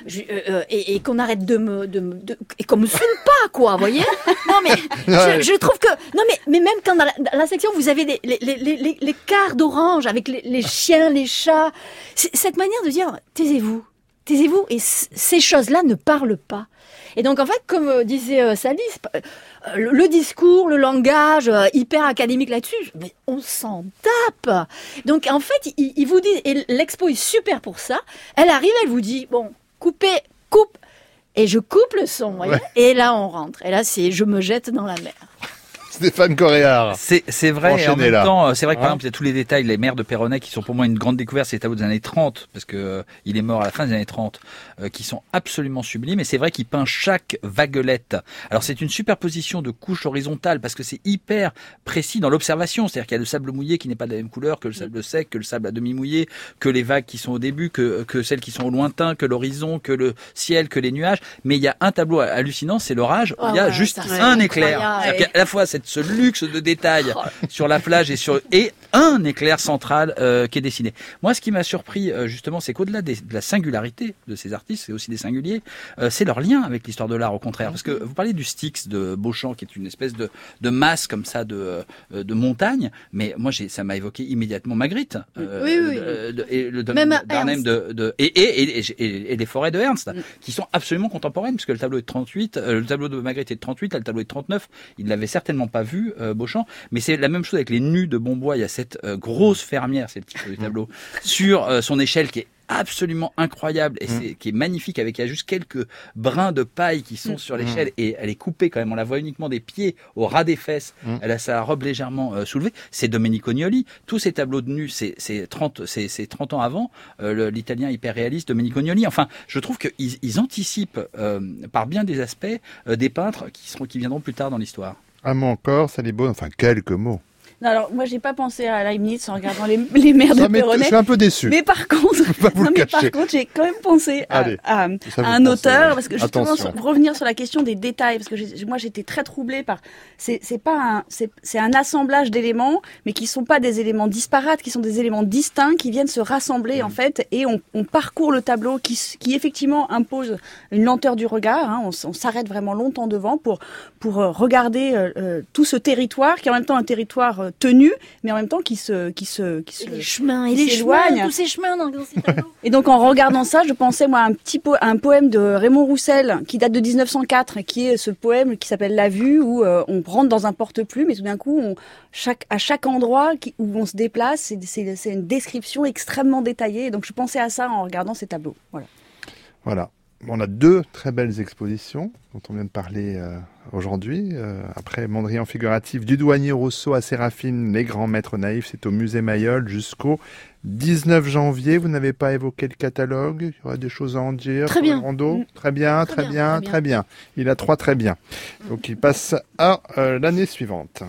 je, euh, et, et qu'on arrête de me, de, de et qu'on me saoule pas, quoi, vous voyez. Non mais je, je trouve que non mais mais même quand dans la, dans la section vous avez les les les les, les quarts d'orange avec les, les chiens, les chats, c'est, cette manière de dire taisez-vous, taisez-vous et c- ces choses-là ne parlent pas. Et donc en fait, comme euh, disait euh, Sally, euh, le, le discours, le langage euh, hyper académique là-dessus, mais on s'en tape. Donc en fait, il, il vous dit, et l'expo est super pour ça. Elle arrive, elle vous dit bon, coupez, coupe, et je coupe le son, voyez. Ouais. Et là on rentre. Et là c'est je me jette dans la mer. Stéphane Coréard. C'est, c'est vrai, et en même là. temps, c'est vrai que hein par exemple, il y a tous les détails, les mers de Perronnet qui sont pour moi une grande découverte, c'est les tableaux des années trente, parce que euh, il est mort à la fin des années trente, euh, qui sont absolument sublimes, et c'est vrai qu'il peint chaque vaguelette. Alors c'est une superposition de couches horizontales, parce que c'est hyper précis dans l'observation, c'est-à-dire qu'il y a le sable mouillé qui n'est pas de la même couleur que le sable sec, que le sable à demi mouillé, que les vagues qui sont au début, que, que celles qui sont au lointain, que l'horizon, que le ciel, que les nuages, mais il y a un tableau hallucinant, c'est l'orage, où oh il y a ouais, juste ça, un éclair. C'est-à-dire qu'à la fois cette, ce luxe de détails sur la plage et sur et un éclair central euh, qui est dessiné. Moi, ce qui m'a surpris euh, justement, c'est qu'au-delà des, de la singularité de ces artistes, c'est aussi des singuliers, euh, c'est leur lien avec l'histoire de l'art. Au contraire, parce que vous parlez du Styx de Beauchamp, qui est une espèce de de masse comme ça de euh, de montagne, mais moi, j'ai, ça m'a évoqué immédiatement Magritte, euh, oui, oui. De, de, et le domaine d'Arnhem de, de et, et, et, et, et les forêts de Ernst, mm. qui sont absolument contemporaines, puisque le tableau est de trente-huit, euh, le tableau de Magritte est de trente-huit, là, le tableau est de trente-neuf. Il l'avait certainement pas vu, euh, Beauchamp. Mais c'est la même chose avec les nus de Bombois. Il y a cette euh, grosse fermière, c'est le titre du tableau, sur euh, son échelle qui est absolument incroyable et c'est, qui est magnifique, avec il y a juste quelques brins de paille qui sont sur l'échelle et elle est coupée quand même. On la voit uniquement des pieds au ras des fesses. Elle a sa robe légèrement euh, soulevée. C'est Domenico Gnoli. Tous ces tableaux de nus, c'est, c'est trente, c'est, c'est trente ans avant euh, le, l'italien hyper réaliste Domenico Gnoli. Enfin, je trouve qu'ils ils anticipent euh, par bien des aspects euh, des peintres qui seront, qui viendront plus tard dans l'histoire. Un mot encore, Sally Beaune, enfin quelques mots. Non, alors moi j'ai pas pensé à Leibniz en regardant les, les mers de Perronnet. Je suis un peu déçu. Mais par contre, non, mais par contre, j'ai quand même pensé à, Allez, à, à un auteur, parce que justement Attention. sur, revenir sur la question des détails, parce que j'ai, moi j'étais très troublée par c'est c'est pas un c'est c'est un assemblage d'éléments, mais qui sont pas des éléments disparates, qui sont des éléments distincts qui viennent se rassembler mmh. en fait, et on, on parcourt le tableau qui qui effectivement impose une lenteur du regard. Hein, on, on s'arrête vraiment longtemps devant pour pour regarder euh, tout ce territoire qui est en même temps un territoire euh, tenu, mais en même temps qui se qui se qui se et les chemins et les chemins, tous ces chemins dans ces tableaux. Et donc en regardant ça, je pensais moi à un petit po- à un poème de Raymond Roussel qui date de dix-neuf cent quatre, qui est ce poème qui s'appelle La Vue, où euh, on rentre dans un porte-plume et tout d'un coup, on, chaque à chaque endroit qui, où on se déplace, c'est, c'est c'est une description extrêmement détaillée. Et donc je pensais à ça en regardant ces tableaux. Voilà. Voilà. On a deux très belles expositions dont on vient de parler euh, aujourd'hui. Euh, après Mondrian figuratif, du douanier Rousseau à Séraphine, les grands maîtres naïfs, c'est au musée Mayol jusqu'au dix-neuf janvier. Vous n'avez pas évoqué le catalogue? Il y aura des choses à en dire? Très bien. Mmh. Très bien, très, très bien, bien, très bien. Il a trois très bien. Donc il passe à euh, l'année suivante.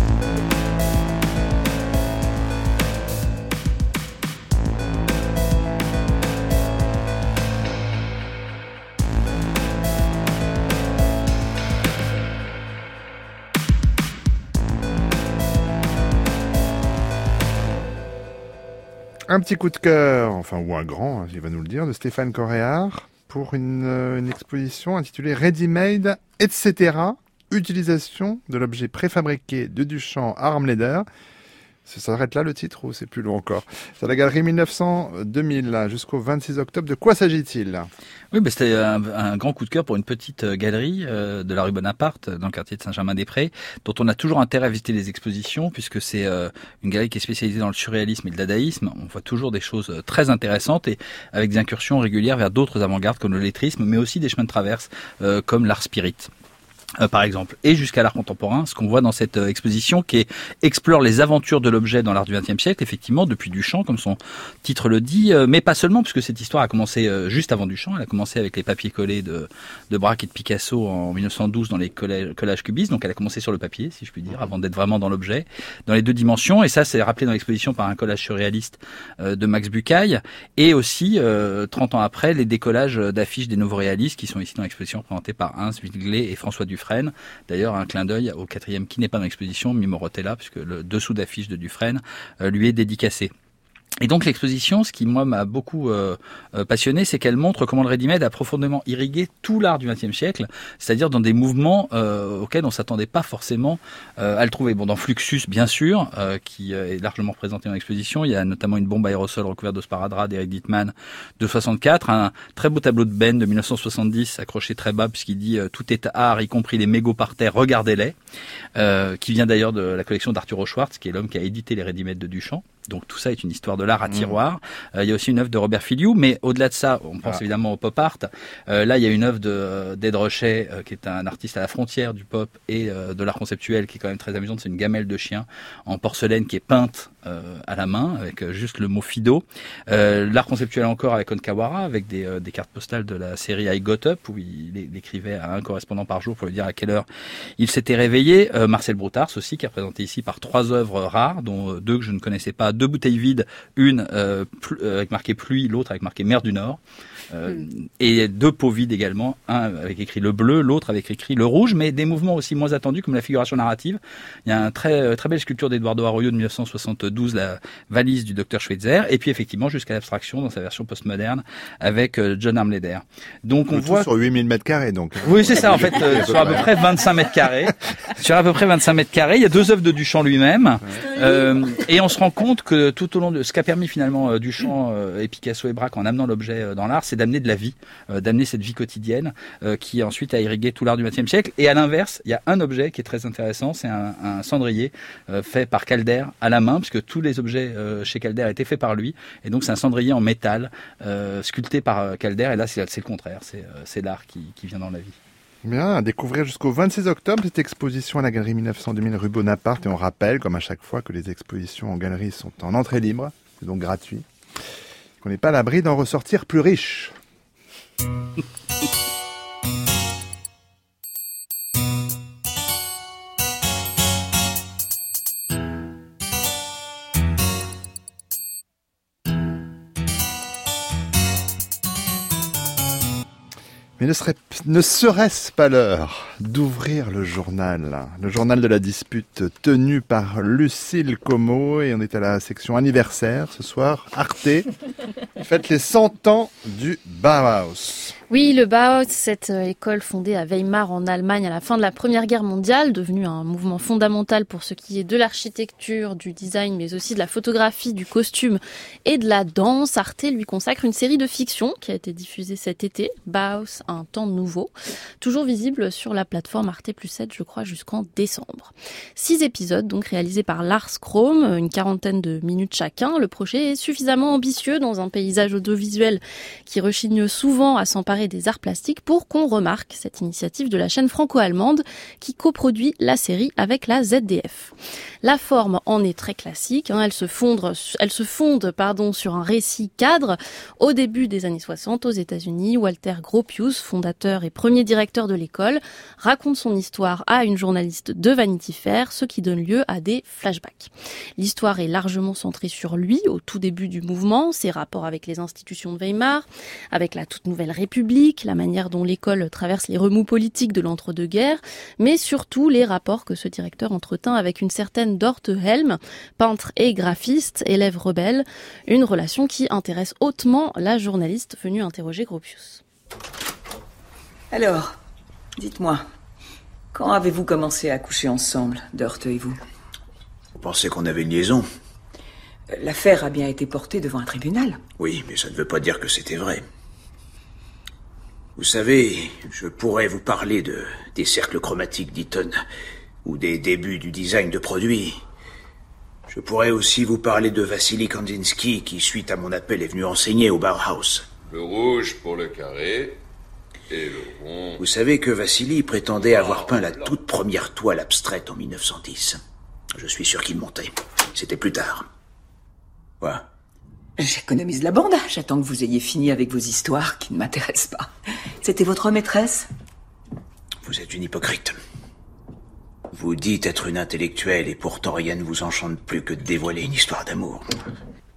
Un petit coup de cœur, enfin ou un grand, hein, il va nous le dire, de Stéphane Coréard pour une, euh, une exposition intitulée Ready Made, et cetera. Utilisation de l'objet préfabriqué de Duchamp à Armleder. Ça s'arrête là le titre ou c'est plus long encore? C'est à la galerie mille neuf cents deux mille jusqu'au vingt-six octobre. De quoi s'agit-il? Oui, bah c'était un, un grand coup de cœur pour une petite galerie euh, de la rue Bonaparte, dans le quartier de Saint-Germain-des-Prés, dont on a toujours intérêt à visiter les expositions, puisque c'est euh, une galerie qui est spécialisée dans le surréalisme et le dadaïsme. On voit toujours des choses très intéressantes et avec des incursions régulières vers d'autres avant-gardes comme le lettrisme, mais aussi des chemins de traverse euh, comme l'art spirit. Euh, par exemple, et jusqu'à l'art contemporain, ce qu'on voit dans cette euh, exposition qui est, explore les aventures de l'objet dans l'art du vingtième siècle, effectivement, depuis Duchamp, comme son titre le dit, euh, mais pas seulement, puisque cette histoire a commencé euh, juste avant Duchamp. Elle a commencé avec les papiers collés de, de Braque et de Picasso en mille neuf cent douze dans les collages, collages cubistes, donc elle a commencé sur le papier, si je puis dire, avant d'être vraiment dans l'objet, dans les deux dimensions, et ça c'est rappelé dans l'exposition par un collage surréaliste euh, de Max Bucaille, et aussi, euh, trente ans après, les décollages d'affiches des nouveaux réalistes qui sont ici dans l'exposition présentée par Hans Wittglé et François Dufresne. D'ailleurs, un clin d'œil au quatrième qui n'est pas dans l'exposition, Mimo Rotella, puisque le dessous d'affiche de Dufresne euh, lui est dédicacé. Et donc l'exposition, ce qui moi m'a beaucoup euh, euh, passionné, c'est qu'elle montre comment le ready-made a profondément irrigué tout l'art du vingtième siècle, c'est-à-dire dans des mouvements euh, auxquels on s'attendait pas forcément euh, à le trouver. Bon, dans Fluxus, bien sûr, euh, qui euh, est largement représenté dans l'exposition, il y a notamment une bombe aérosol recouverte de sparadrap d'Eric Dittmann de soixante-quatre, un très beau tableau de Ben de mille neuf cent soixante-dix, accroché très bas puisqu'il dit euh, tout est art, y compris les mégots par terre, regardez-les, euh, qui vient d'ailleurs de la collection d'Arturo Schwartz, qui est l'homme qui a édité les ready-made de Duchamp. Donc tout ça est une histoire de l'art à tiroir. Euh, il y a aussi une œuvre de Robert Filiou, mais au-delà de ça, on pense ah. évidemment au pop art. Euh, là, il y a une œuvre de d'Ed Rochet, euh, qui est un artiste à la frontière du pop et euh, de l'art conceptuel, qui est quand même très amusante. C'est une gamelle de chien en porcelaine qui est peinte euh, à la main avec euh, juste le mot Fido. Euh, l'art conceptuel encore avec Onkawara, avec des, euh, des cartes postales de la série I Got Up, où il, il écrivait à un correspondant par jour pour lui dire à quelle heure il s'était réveillé. Euh, Marcel Broutars aussi, qui est représenté ici par trois œuvres rares, dont euh, deux que je ne connaissais pas. Deux bouteilles vides, une euh, pl- euh, avec marqué pluie, l'autre avec marqué mer du Nord, euh, mm. et deux pots vides également, un avec écrit le bleu, l'autre avec écrit le rouge, mais des mouvements aussi moins attendus comme la figuration narrative. Il y a une très, très belle sculpture d'Eduardo Arroyo de mille neuf cent soixante-douze, la valise du docteur Schweitzer, et puis effectivement jusqu'à l'abstraction dans sa version postmoderne avec euh, John Armleder. Donc on le voit tout sur huit mille mètres carrés donc. Oui, c'est ça en fait, euh, sur à peu près vingt-cinq mètres carrés. Sur à peu près vingt-cinq mètres carrés, il y a deux œuvres de Duchamp lui-même, ouais. euh, et on se rend compte que tout au long de ce qu'a permis finalement euh, Duchamp euh, et Picasso et Braque en amenant l'objet euh, dans l'art, c'est d'amener de la vie, euh, d'amener cette vie quotidienne euh, qui ensuite a irrigué tout l'art du vingtième siècle. Et à l'inverse, il y a un objet qui est très intéressant, c'est un, un cendrier euh, fait par Calder à la main, puisque tous les objets euh, chez Calder étaient faits par lui, et donc c'est un cendrier en métal euh, sculpté par euh, Calder. Et là, c'est, c'est le contraire, c'est, euh, c'est l'art qui, qui vient dans la vie. Bien, à découvrir jusqu'au vingt-six octobre cette exposition à la Galerie mille neuf cent deux mille rue Bonaparte. Et on rappelle, comme à chaque fois, que les expositions en galerie sont en entrée libre, c'est donc gratuit, qu'on n'est pas à l'abri d'en ressortir plus riche. Mais ne, serait, ne serait-ce pas l'heure d'ouvrir le journal, le journal de la dispute tenu par Lucille Como, et on est à la section anniversaire ce soir. Arte fête les cent ans du Bauhaus. Oui, le Bauhaus, cette école fondée à Weimar en Allemagne à la fin de la Première Guerre mondiale, devenue un mouvement fondamental pour ce qui est de l'architecture, du design, mais aussi de la photographie, du costume et de la danse. Arte lui consacre une série de fiction qui a été diffusée cet été, Bauhaus, un temps nouveau, toujours visible sur la plateforme Arte plus sept, je crois, jusqu'en décembre. Six épisodes, donc réalisés par Lars Krohm, une quarantaine de minutes chacun. Le projet est suffisamment ambitieux dans un paysage audiovisuel qui rechigne souvent à s'emparer des arts plastiques pour qu'on remarque cette initiative de la chaîne franco-allemande qui coproduit la série avec la Z D F. La forme en est très classique, hein, elle se fonde, elle se fonde pardon, sur un récit cadre. Au début des années soixante, aux États-Unis, Walter Gropius, fondateur et premier directeur de l'école, raconte son histoire à une journaliste de Vanity Fair, ce qui donne lieu à des flashbacks. L'histoire est largement centrée sur lui au tout début du mouvement, ses rapports avec les institutions de Weimar, avec la toute nouvelle République, la manière dont l'école traverse les remous politiques de l'entre-deux-guerres, mais surtout les rapports que ce directeur entretint avec une certaine Dorte Helm, peintre et graphiste, élève rebelle, une relation qui intéresse hautement la journaliste venue interroger Gropius. Alors, dites-moi, quand avez-vous commencé à coucher ensemble, Dorte et vous ? Vous pensez qu'on avait une liaison ? L'affaire a bien été portée devant un tribunal. Oui, mais ça ne veut pas dire que c'était vrai. Vous savez, je pourrais vous parler de des cercles chromatiques d'Eaton, ou des débuts du design de produits. Je pourrais aussi vous parler de Vassili Kandinsky, qui, suite à mon appel, est venu enseigner au Bauhaus. Le rouge pour le carré, et le rond... Vous savez que Vassili prétendait avoir peint la toute première toile abstraite en mille neuf cent dix. Je suis sûr qu'il mentait. C'était plus tard. Quoi ? J'économise la bande. J'attends que vous ayez fini avec vos histoires qui ne m'intéressent pas. C'était votre maîtresse ? Vous êtes une hypocrite. Vous dites être une intellectuelle et pourtant rien ne vous enchante plus que de dévoiler une histoire d'amour.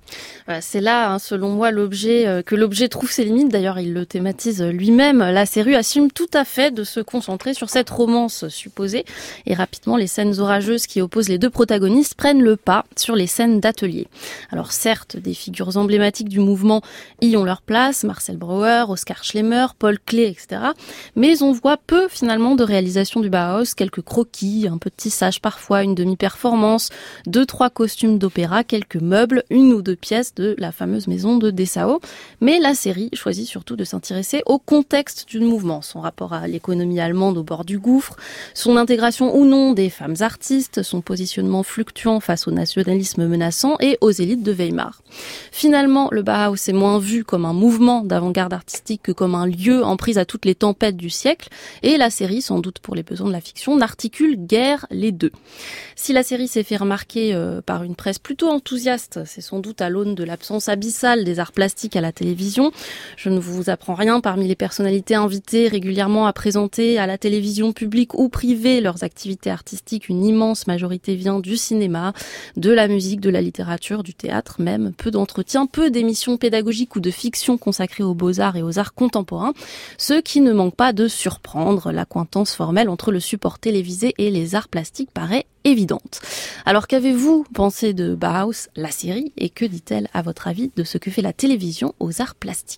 Voilà, c'est là, hein, selon moi, l'objet euh, que l'objet trouve ses limites. D'ailleurs, il le thématise lui-même. La série assume tout à fait de se concentrer sur cette romance supposée. Et rapidement, les scènes orageuses qui opposent les deux protagonistes prennent le pas sur les scènes d'atelier. Alors certes, des figures emblématiques du mouvement y ont leur place, Marcel Brauer, Oskar Schlemmer, Paul Klee, et cetera. Mais on voit peu finalement de réalisation du Bauhaus, quelques croquis, un peu de tissage parfois, une demi-performance, deux, trois costumes d'opéra, quelques meubles, une ou deux pièces de la fameuse maison de Dessau. Mais la série choisit surtout de s'intéresser au contexte du mouvement, son rapport à l'économie allemande au bord du gouffre, son intégration ou non des femmes artistes, son positionnement fluctuant face au nationalisme menaçant et aux élites de Weimar. Finalement, le Bauhaus est moins vu comme un mouvement d'avant-garde artistique que comme un lieu en prise à toutes les tempêtes du siècle, et la série, sans doute pour les besoins de la fiction, n'articule guère les deux. Si la série s'est fait remarquer euh, par une presse plutôt enthousiaste, c'est sans doute à l'aune de l'absence abyssale des arts plastiques à la télévision. Je ne vous apprends rien, parmi les personnalités invitées régulièrement à présenter à la télévision publique ou privée leurs activités artistiques, une immense majorité vient du cinéma, de la musique, de la littérature, du théâtre même, peu d'entretiens, peu d'émissions pédagogiques ou de fiction consacrées aux beaux-arts et aux arts contemporains, ce qui ne manque pas de surprendre. L'accointance formelle entre le support télévisé et les arts plastiques paraît évidente. Alors qu'avez-vous pensé de Bauhaus, la série, et que dit-elle à votre avis de ce que fait la télévision aux arts plastiques ?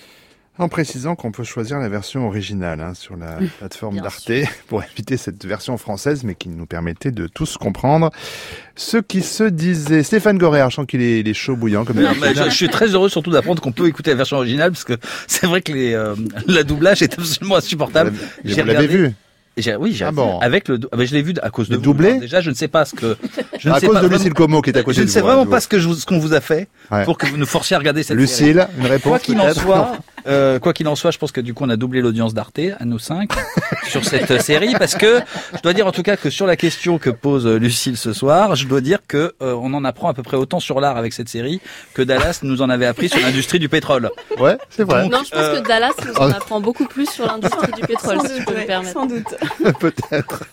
En précisant qu'on peut choisir la version originale hein, sur la mmh, plateforme d'Arte pour éviter cette version française, mais qui nous permettait de tous comprendre ce qui se disait. Stéphane Gorer, je sens qu'il est, il est chaud bouillant. Comme non, mais je, je suis très heureux surtout d'apprendre qu'on peut écouter la version originale, parce que c'est vrai que les, euh, la doublage est absolument insupportable. Vous l'avez, vous l'avez vu ? J'ai, oui, j'ai ah bon. avec le, ah ben je l'ai vu à cause de le doublé. Alors déjà, je ne sais pas ce que, je ne à sais cause pas de vraiment, Lucille Como qui est à côté je de ne sais vous, vraiment vous. pas ce que je vous, ce qu'on vous a fait ouais. pour que vous nous forciez à regarder cette Lucille, série. une réponse. Quoi qu'il en soit, euh, quoi qu'il en soit, je pense que du coup, on a doublé l'audience d'Arte à nous cinq sur cette série, parce que je dois dire en tout cas que sur la question que pose Lucille ce soir, je dois dire que euh, on en apprend à peu près autant sur l'art avec cette série que Dallas nous en avait appris sur l'industrie du pétrole. Ouais, c'est vrai. Donc, non, je pense euh... que Dallas nous en apprend beaucoup plus sur l'industrie du pétrole, sans si doute, je peux ouais, me permettre. Sans doute. Peut-être.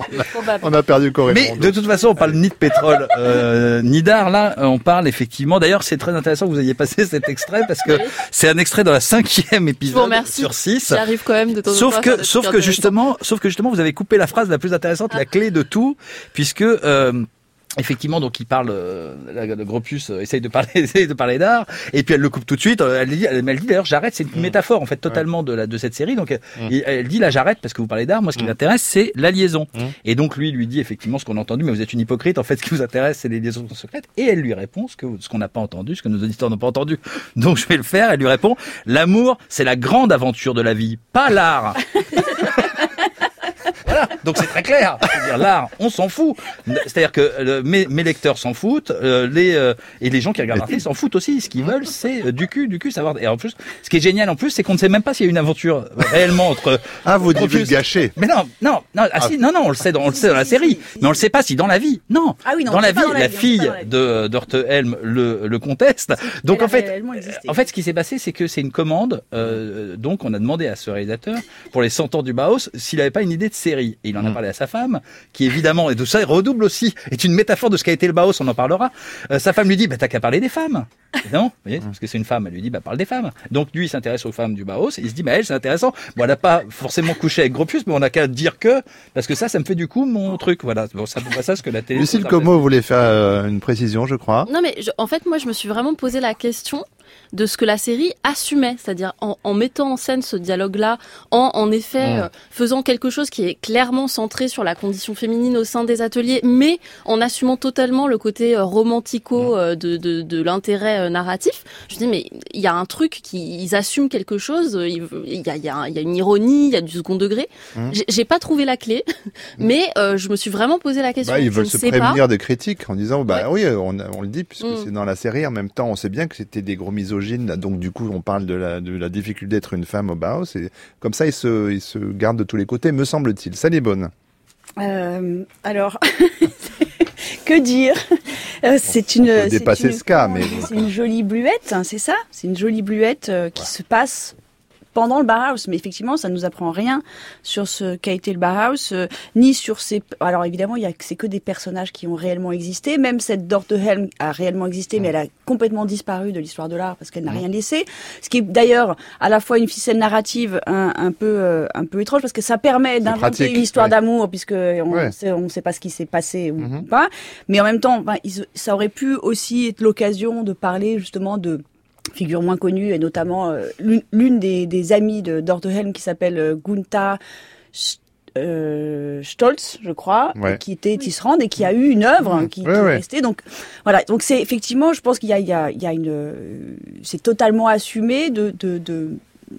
On a perdu Corinne. Mais de toute façon, on parle ni de pétrole euh, ni d'art. Là, on parle effectivement. D'ailleurs, c'est très intéressant que vous ayez passé cet extrait parce que c'est un extrait dans la cinquième épisode sur six. J'arrive quand même de temps en temps. Sauf que, sauf que justement, sauf que justement, vous avez coupé la phrase la plus intéressante, ah. la clé de tout, puisque. Euh, Effectivement, donc il parle, euh, le Gropus euh, essaye de parler, essaye de parler d'art, et puis elle le coupe tout de suite. Euh, elle dit, elle, elle dit d'ailleurs, j'arrête. C'est une mmh. métaphore en fait totalement ouais. de la de cette série. Donc mmh. elle, elle dit là, j'arrête parce que vous parlez d'art. Moi, ce qui mmh. m'intéresse, c'est la liaison. Mmh. Et donc lui, lui dit effectivement ce qu'on a entendu, mais vous êtes une hypocrite. En fait, ce qui vous intéresse, c'est les liaisons secrètes. Et elle lui répond ce que ce qu'on n'a pas entendu, ce que nos auditeurs n'ont pas entendu. Donc je vais le faire. Elle lui répond, l'amour, c'est la grande aventure de la vie, pas l'art. Voilà, donc c'est très clair. C'est-à-dire l'art, on s'en fout. C'est-à-dire que euh, mes, mes lecteurs s'en foutent, euh, les euh, et les gens qui regardent Arte s'en foutent aussi. Ce qu'ils veulent, c'est euh, du cul, du cul, savoir. Et en plus, ce qui est génial en plus, c'est qu'on ne sait même pas s'il y a une aventure euh, réellement entre. Ah, vous dites gâcher. Mais non, non, non, ah, si, non, non, on le sait, dans, on le sait dans la série, mais on le sait pas si dans la vie. Non. Ah oui, non. Dans la vie, dans la, la vie, fille de d'Orte-Helm le le conteste. Donc en fait, en fait, ce qui s'est passé, c'est que c'est une commande. Euh, donc on a demandé à ce réalisateur pour les cent ans du Bauhaus s'il avait pas une idée de série. Et il en a parlé à sa femme, qui évidemment, et tout ça redouble aussi, est une métaphore de ce qu'a été le Bauhaus, on en parlera. Euh, sa femme lui dit, bah t'as qu'à parler des femmes. Non, vous voyez, parce que c'est une femme, elle lui dit, bah parle des femmes. Donc lui, il s'intéresse aux femmes du Bauhaus, et il se dit, bah elle, c'est intéressant. Bon, elle n'a pas forcément couché avec Gropius, mais on n'a qu'à dire que, parce que ça, ça me fait du coup mon truc. Voilà, bon, ça pas ça ce que la télé. Lucille Como voulait faire euh, une précision, je crois. Non, mais je, en fait, moi, je me suis vraiment posé la question de ce que la série assumait, c'est-à-dire en, en mettant en scène ce dialogue-là, en en effet mmh. euh, faisant quelque chose qui est clairement centré sur la condition féminine au sein des ateliers, mais en assumant totalement le côté euh, romantico euh, de, de, de l'intérêt euh, narratif. Je me dis, mais il y a un truc qui, ils assument quelque chose, il y a, il y a, il y a une ironie, il y a du second degré. Mmh. J'ai, j'ai pas trouvé la clé, mais euh, je me suis vraiment posé la question. Bah, ils veulent je se prémunir pas. des critiques en disant, bah ouais. oui, on, on le dit puisque mmh. c'est dans la série. En même temps, on sait bien que c'était des gros misogynes. Là, donc du coup, on parle de la, de la difficulté d'être une femme au Bauhaus. Et comme ça, ils se, ils se gardent de tous les côtés, me semble-t-il. Ça, les bonnes. Euh, alors, que dire euh, C'est on une. peut dépasser c'est une, ce cas, mais c'est une jolie bluette, hein, c'est ça. C'est une jolie bluette euh, qui ouais. se passe pendant le Bauhaus. Mais effectivement, ça nous apprend rien sur ce qu'a été le Bauhaus, euh, ni sur ces... Alors évidemment, il y a c'est que des personnages qui ont réellement existé. Même cette Dorte de Helm a réellement existé, mais elle a complètement disparu de l'histoire de l'art parce qu'elle n'a rien laissé. Ce qui est d'ailleurs à la fois une ficelle narrative un, un peu euh, un peu étrange parce que ça permet d'inventer pratique, une histoire ouais. d'amour puisque on ouais. sait, on sait pas ce qui s'est passé ou mm-hmm. pas. Mais en même temps, ben, ils, ça aurait pu aussi être l'occasion de parler justement de figures moins connues et notamment euh, l'une, l'une des, des amies de Dorte Helm qui s'appelle euh, Gunther Euh, Stolz, je crois, ouais. qui était tisserande et qui a eu une œuvre mmh. qui, ouais, qui ouais. est restée. Donc voilà, donc c'est effectivement, je pense qu'il y a, il y a, il y a une, euh, c'est totalement assumé de, de, de,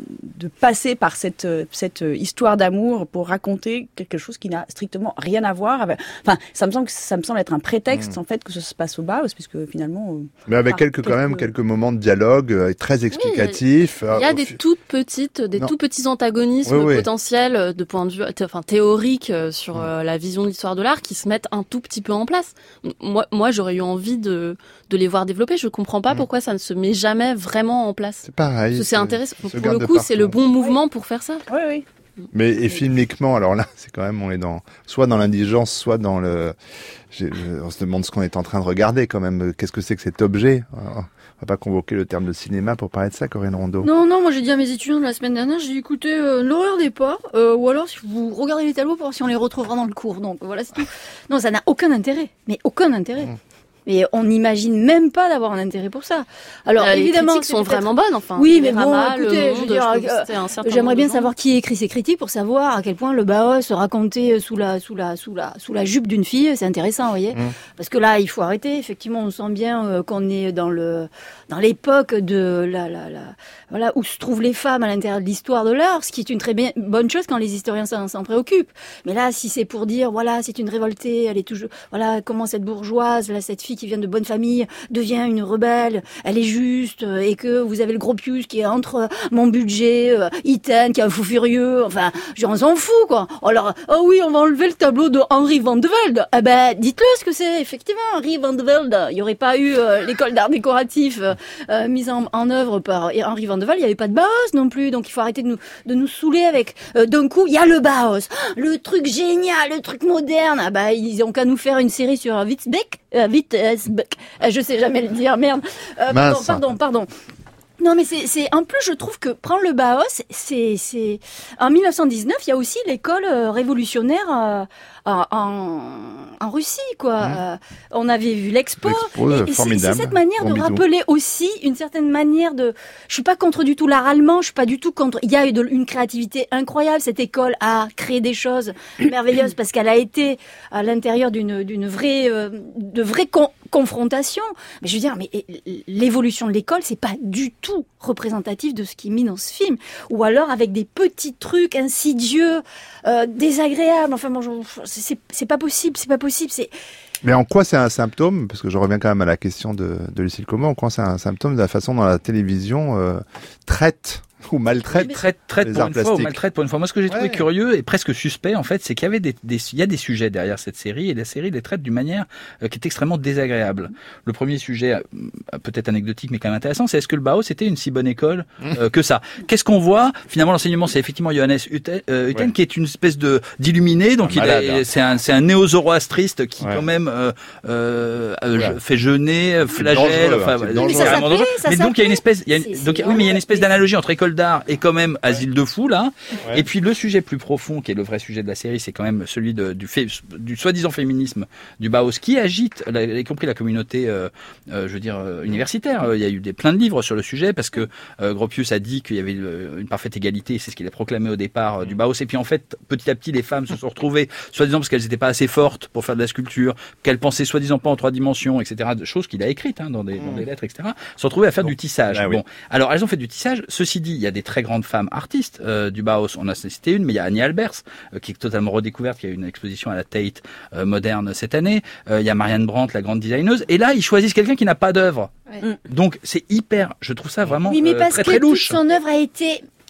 de passer par cette, cette histoire d'amour pour raconter quelque chose qui n'a strictement rien à voir avec. Enfin, ça me semble que ça me semble être un prétexte mmh. en fait que ça se passe au Bauhaus, puisque finalement. Euh, Mais avec enfin, quelques quand même quelques moments de dialogue euh, très explicatifs. Oui, il y a, il y a des toutes petites, des non. tout petits antagonismes oui, oui. potentiels de point de vue, enfin théorique sur mmh. euh, la vision de l'histoire de l'art qui se mettent un tout petit peu en place. Moi, moi, j'aurais eu envie de de les voir développer. Je comprends pas mmh. pourquoi ça ne se met jamais vraiment en place. C'est pareil. Parce que c'est intéressant. Pour le coup, c'est le bon mouvement oui. pour faire ça. Oui, oui. Mais et filmiquement, alors là, c'est quand même, on est dans, soit dans l'indigence, soit dans le, j'ai, on se demande ce qu'on est en train de regarder quand même. Qu'est-ce que c'est que cet objet? Alors, on va pas convoquer le terme de cinéma pour parler de ça, Corinne Rondeau. Non, non, moi j'ai dit à mes étudiants la semaine dernière, j'ai dit écoutez, euh, l'horreur des porcs, euh, ou alors si vous regardez les tableaux pour voir si on les retrouvera dans le cours. Donc voilà, c'est tout. Non, ça n'a aucun intérêt, mais aucun intérêt. Mmh. Mais on n'imagine même pas d'avoir un intérêt pour ça. Alors euh, évidemment, les critiques sont vraiment bonnes. Enfin, oui, mais bon, écoutez, monde, je veux dire, je euh, j'aimerais bien savoir qui écrit ces critiques pour savoir à quel point le Bauhaus raconté sous la sous la sous la sous la jupe d'une fille, c'est intéressant, vous voyez. Mmh. Parce que là, il faut arrêter. Effectivement, on sent bien euh, qu'on est dans le dans l'époque de la la la voilà où se trouvent les femmes à l'intérieur de l'histoire de l'art, ce qui est une très bien, bonne chose quand les historiens s'en, s'en préoccupent. Mais là, si c'est pour dire voilà, c'est une révoltée, elle est toujours voilà comment cette bourgeoise, là cette fille qui vient de bonne famille devient une rebelle, elle est juste, et que vous avez le gros Pius qui est entre mon budget, euh, Iten qui est un fou furieux, enfin, on s'en fout, quoi. Alors, oh oui, on va enlever le tableau de Henri van de Velde. Eh ben, dites-le ce que c'est, effectivement, Henri van de Velde. Il n'y aurait pas eu euh, l'école d'art décoratif euh, mise en, en œuvre par Henri van de Velde, il n'y avait pas de Bauhaus non plus, donc il faut arrêter de nous, de nous saouler avec, euh, d'un coup, il y a le Bauhaus, le truc génial, le truc moderne. Ah bah, ils ont qu'à nous faire une série sur Witzbeck, euh, Witzbeck, je sais jamais le dire, merde. Euh, pardon, pardon, pardon. Non, mais c'est, c'est, en plus, je trouve que prendre le Bauhaus, c'est, c'est, en dix-neuf cent dix-neuf, il y a aussi l'école révolutionnaire, euh, en, en Russie, quoi. Mmh. Euh, on avait vu l'Expo. L'Expo et, et c'est, c'est cette manière de rappeler aussi une certaine manière de, je suis pas contre du tout l'art allemand, je suis pas du tout contre, il y a eu de, une créativité incroyable. Cette école a créé des choses merveilleuses parce qu'elle a été à l'intérieur d'une, d'une vraie, euh, de vraies con, confrontations. Mais je veux dire, mais l'évolution de l'école, c'est pas du tout représentatif de ce qui est mis dans ce film. Ou alors avec des petits trucs insidieux, euh, désagréables. Enfin, bon, je, c'est, c'est pas possible, c'est pas possible, c'est... Mais en quoi c'est un symptôme, parce que je reviens quand même à la question de, de Lucille Comeau, en quoi c'est un symptôme de la façon dont la télévision euh, traite ou maltraite traite, traite les pour arts une plastiques. fois ou maltraite pour une fois. Moi, ce que j'ai trouvé ouais. curieux et presque suspect, en fait, c'est qu'il y avait des, des, il y a des sujets derrière cette série et la série les traite d'une manière euh, qui est extrêmement désagréable. Le premier sujet, euh, peut-être anecdotique, mais quand même intéressant, c'est est-ce que le Bauhaus était une si bonne école euh, que ça? Qu'est-ce qu'on voit? Finalement, l'enseignement, c'est effectivement Johannes Hutten, euh, Hutten, ouais. qui est une espèce de d'illuminé, donc un il malade, a, hein. c'est un, c'est un néo-zoroastriste qui ouais. quand même euh, euh, ouais. fait jeûner, flagelle, enfin, mais, mais, ça dangereux. Ça mais donc il y a une espèce, il y a une, donc oui, mais il y a une espèce d'analogie entre école d'art et quand même asile de fous là. Ouais. Et puis le sujet plus profond, qui est le vrai sujet de la série, c'est quand même celui de, du, fait, du soi-disant féminisme du Bauhaus qui agite, la, y compris la communauté, euh, euh, je veux dire euh, universitaire. Il y a eu des plein de livres sur le sujet parce que euh, Gropius a dit qu'il y avait une parfaite égalité, c'est ce qu'il a proclamé au départ euh, du Bauhaus. Et puis en fait, petit à petit, les femmes se sont retrouvées, soi-disant parce qu'elles n'étaient pas assez fortes pour faire de la sculpture, qu'elles pensaient soi-disant pas en trois dimensions, et cetera. Choses qu'il a écrites hein, dans, des, dans des lettres, et cetera. Se sont retrouvées à faire bon. du tissage. Ah, oui. Bon, alors elles ont fait du tissage. Ceci dit, il y a des très grandes femmes artistes euh, du Bauhaus. On a cité une, mais il y a Annie Albers euh, qui est totalement redécouverte, qui a eu une exposition à la Tate euh, moderne cette année. Euh, il y a Marianne Brandt, la grande designeuse. Et là, ils choisissent quelqu'un qui n'a pas d'œuvre. Ouais. Donc c'est hyper. Je trouve ça vraiment oui, mais euh, parce très que très louche. Toute son œuvre a été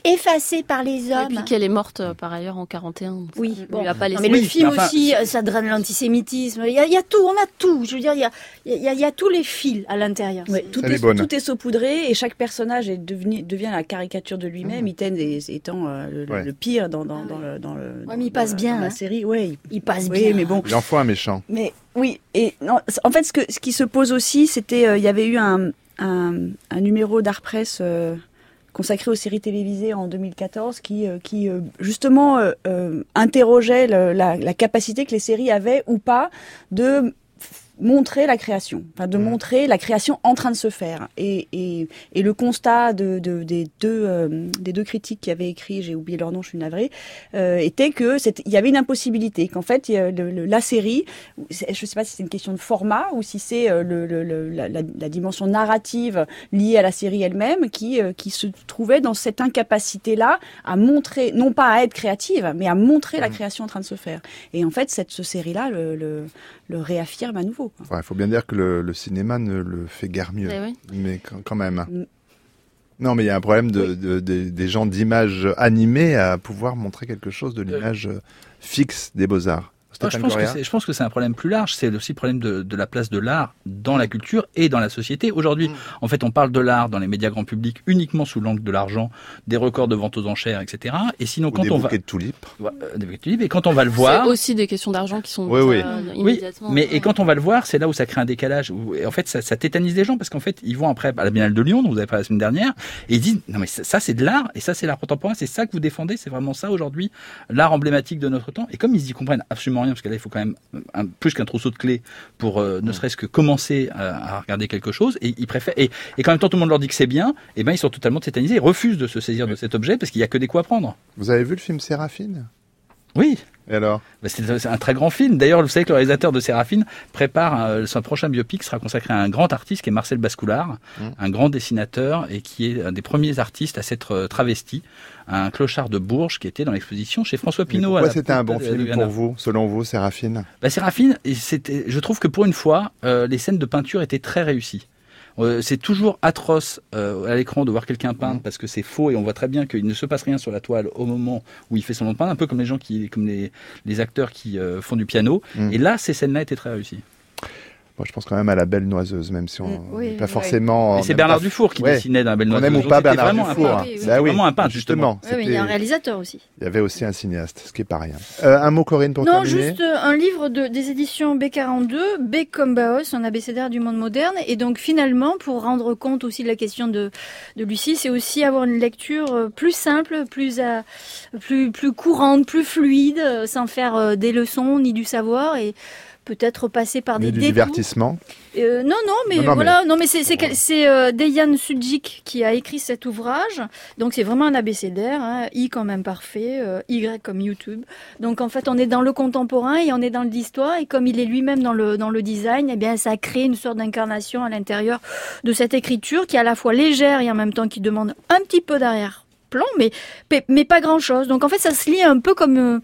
effacée par les hommes. Et puis qu'elle est morte euh, par ailleurs en quarante et un. Oui, bon. Il a pas laissé. Non, mais le oui, film enfin, aussi, ça draine l'antisémitisme. Il y, a, il y a tout, on a tout. Je veux dire, il y a, il y a, il y a tous les fils à l'intérieur. Ouais, tout, est, tout est saupoudré et chaque personnage est devenu, devient la caricature de lui-même, mmh. Iten étant euh, le, ouais. le pire dans, dans, dans le dans le. Ouais, mais il passe dans, bien. Dans la hein. série, ouais, il, il passe oui, bien. Mais bon. Il en faut un méchant. Mais oui, et non, en fait, ce que ce qui se pose aussi, c'était, euh, il y avait eu un un, un numéro d'Art Press. Euh, consacré aux séries télévisées en deux mille quatorze, qui, euh, qui euh, justement euh, euh, interrogeait le, la, la capacité que les séries avaient ou pas de montrer la création, enfin de mmh. montrer la création en train de se faire. Et, et, et le constat de, de, des, deux, euh, des deux critiques qui avaient écrit, j'ai oublié leur nom, je suis navrée, euh, était que il y avait une impossibilité, qu'en fait le, le, la série, je ne sais pas si c'est une question de format ou si c'est le, le, le, la, la, la dimension narrative liée à la série elle-même qui, euh, qui se trouvait dans cette incapacité-là à montrer, non pas à être créative, mais à montrer mmh. la création en train de se faire. Et en fait, cette, cette série-là le, le, le réaffirme à nouveau. Il ouais, faut bien dire que le, le cinéma ne le fait guère mieux, mais, oui. mais quand, quand même. Mm. Non, mais il y a un problème de, oui. de, de, des gens d'image animée à pouvoir montrer quelque chose de l'image euh. fixe des beaux-arts. Oh, je, pense que c'est, je pense que c'est un problème plus large. C'est aussi le problème de, de la place de l'art dans la culture et dans la société. Aujourd'hui, mmh. en fait, on parle de l'art dans les médias grand public uniquement sous l'angle de l'argent, des records de vente aux enchères, et cetera. Et sinon, Ou quand des on bouquets va de tulipes, ouais, des bouquets de tulipes, et quand on va le voir, c'est aussi des questions d'argent qui sont oui, oui. Euh, immédiatement. Oui, mais et quand on va le voir, c'est là où ça crée un décalage. Où, et en fait, ça, ça tétanise les gens parce qu'en fait, ils vont après à la Biennale de Lyon, dont vous avez parlé la semaine dernière, et ils disent non mais ça, ça c'est de l'art et ça c'est l'art contemporain, c'est ça que vous défendez, c'est vraiment ça aujourd'hui, l'art emblématique de notre temps. Et comme ils y comprennent absolument rien, parce que là il faut quand même un, plus qu'un trousseau de clés pour euh, ne serait-ce que commencer à, à regarder quelque chose, et ils préfèrent et, et quand même temps tout le monde leur dit que c'est bien, et ben ils sont totalement tétanisés, ils refusent de se saisir oui. de cet objet parce qu'il y a que des coups à prendre. Vous avez vu le film Séraphine ? Oui. Et alors ? Ben c'est, c'est un très grand film. D'ailleurs, vous savez que le réalisateur de Séraphine prépare euh, son prochain biopic sera consacré à un grand artiste qui est Marcel Bascoulard, mmh. un grand dessinateur et qui est un des premiers artistes à s'être euh, travesti, un clochard de Bourges qui était dans l'exposition chez François Pinault. Pourquoi c'était un bon film pour vous, selon vous, Séraphine ? Ben, Séraphine, c'était, je trouve que pour une fois, euh, les scènes de peinture étaient très réussies. Euh, c'est toujours atroce euh, à l'écran de voir quelqu'un peindre parce que c'est faux et on voit très bien qu'il ne se passe rien sur la toile au moment où il fait son nom de peindre, un peu comme les gens qui, comme les, les acteurs qui euh, font du piano. Mmh. Et là, ces scènes-là étaient très réussies. Moi, je pense quand même à La Belle Noiseuse, même si on n'est oui, pas oui. forcément. Et c'est Bernard pas... Dufour qui ouais. dessinait dans La Belle Noiseuse. On aime ou pas Bernard vraiment Dufour. Un oui, oui. Bah, oui. vraiment un peintre, justement. justement. Oui, mais il y a un réalisateur aussi. Il y avait aussi un cinéaste, ce qui est pas rien. Euh, un mot, Corinne, pour non, terminer. Non, juste un livre de, des éditions B quarante-deux, B comme Bauhaus, un abécédaire du monde moderne. Et donc, finalement, pour rendre compte aussi de la question de, de Lucie, c'est aussi avoir une lecture plus simple, plus, à, plus, plus courante, plus fluide, sans faire des leçons ni du savoir. Et peut-être passer par des du détours. divertissement. Euh, non, non, mais non, non, voilà, mais... non, mais c'est c'est, c'est euh, Dejan Sudjic qui a écrit cet ouvrage. Donc c'est vraiment un abécédaire, hein, I comme imparfait, euh, Y comme YouTube. Donc en fait, on est dans le contemporain et on est dans l'histoire. Et comme il est lui-même dans le dans le design, eh bien ça crée une sorte d'incarnation à l'intérieur de cette écriture qui est à la fois légère et en même temps qui demande un petit peu d'arrière-plan, mais mais pas grand-chose. Donc en fait, ça se lit un peu comme euh,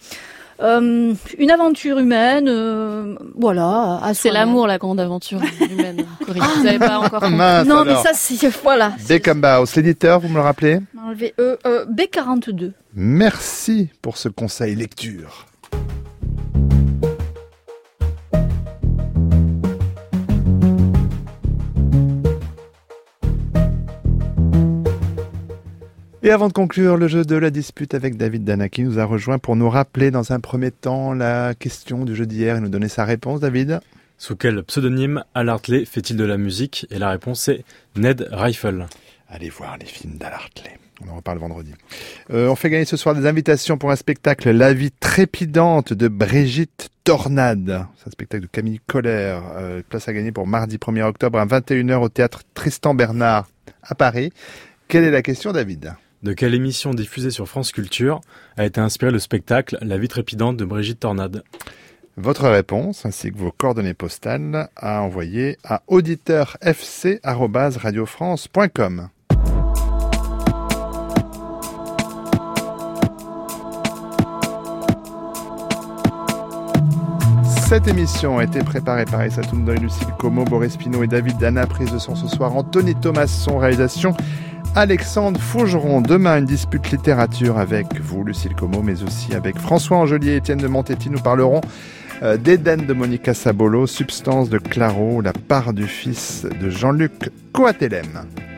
Euh, une aventure humaine, euh, voilà. À c'est l'amour, la grande aventure humaine. Corinne, vous n'avez pas encore compris. Mince, non, alors. mais ça, c'est voilà. B comme Bauhaus, l'éditeur, vous me le rappelez ? Enlever E, euh, B quarante-deux. Merci pour ce conseil lecture. Et avant de conclure le jeu de la dispute avec David Dana qui nous a rejoint pour nous rappeler dans un premier temps la question du jeu d'hier et nous donner sa réponse, David. Sous quel pseudonyme Al Hartley fait-il de la musique ? Et la réponse est Ned Rifle. Allez voir les films d'Al Hartley. On en reparle vendredi. Euh, on fait gagner ce soir des invitations pour un spectacle La vie trépidante de Brigitte Tornade. C'est un spectacle de Camille Colère. Euh, place à gagner pour mardi premier octobre à vingt et une heures au théâtre Tristan Bernard à Paris. Quelle est la question, David ? De quelle émission diffusée sur France Culture a été inspiré le spectacle La vie trépidante de Brigitte Tornade ? Votre réponse, ainsi que vos coordonnées postales, à envoyer à auditeur f c arobase radio france point com. Cette émission a été préparée par Aïssa Toundoy, Lucille Como, Boris Pinault et David Dana. Prise de son ce soir, Anthony Thomasson. Réalisation, Alexandre Faugeron. Demain, une dispute littérature avec vous, Lucille Como, mais aussi avec François Angelier et Étienne de Montetti. Nous parlerons euh, d'Éden de Monica Sabolo, Substance de Claro, La part du fils de Jean-Luc Coatellem.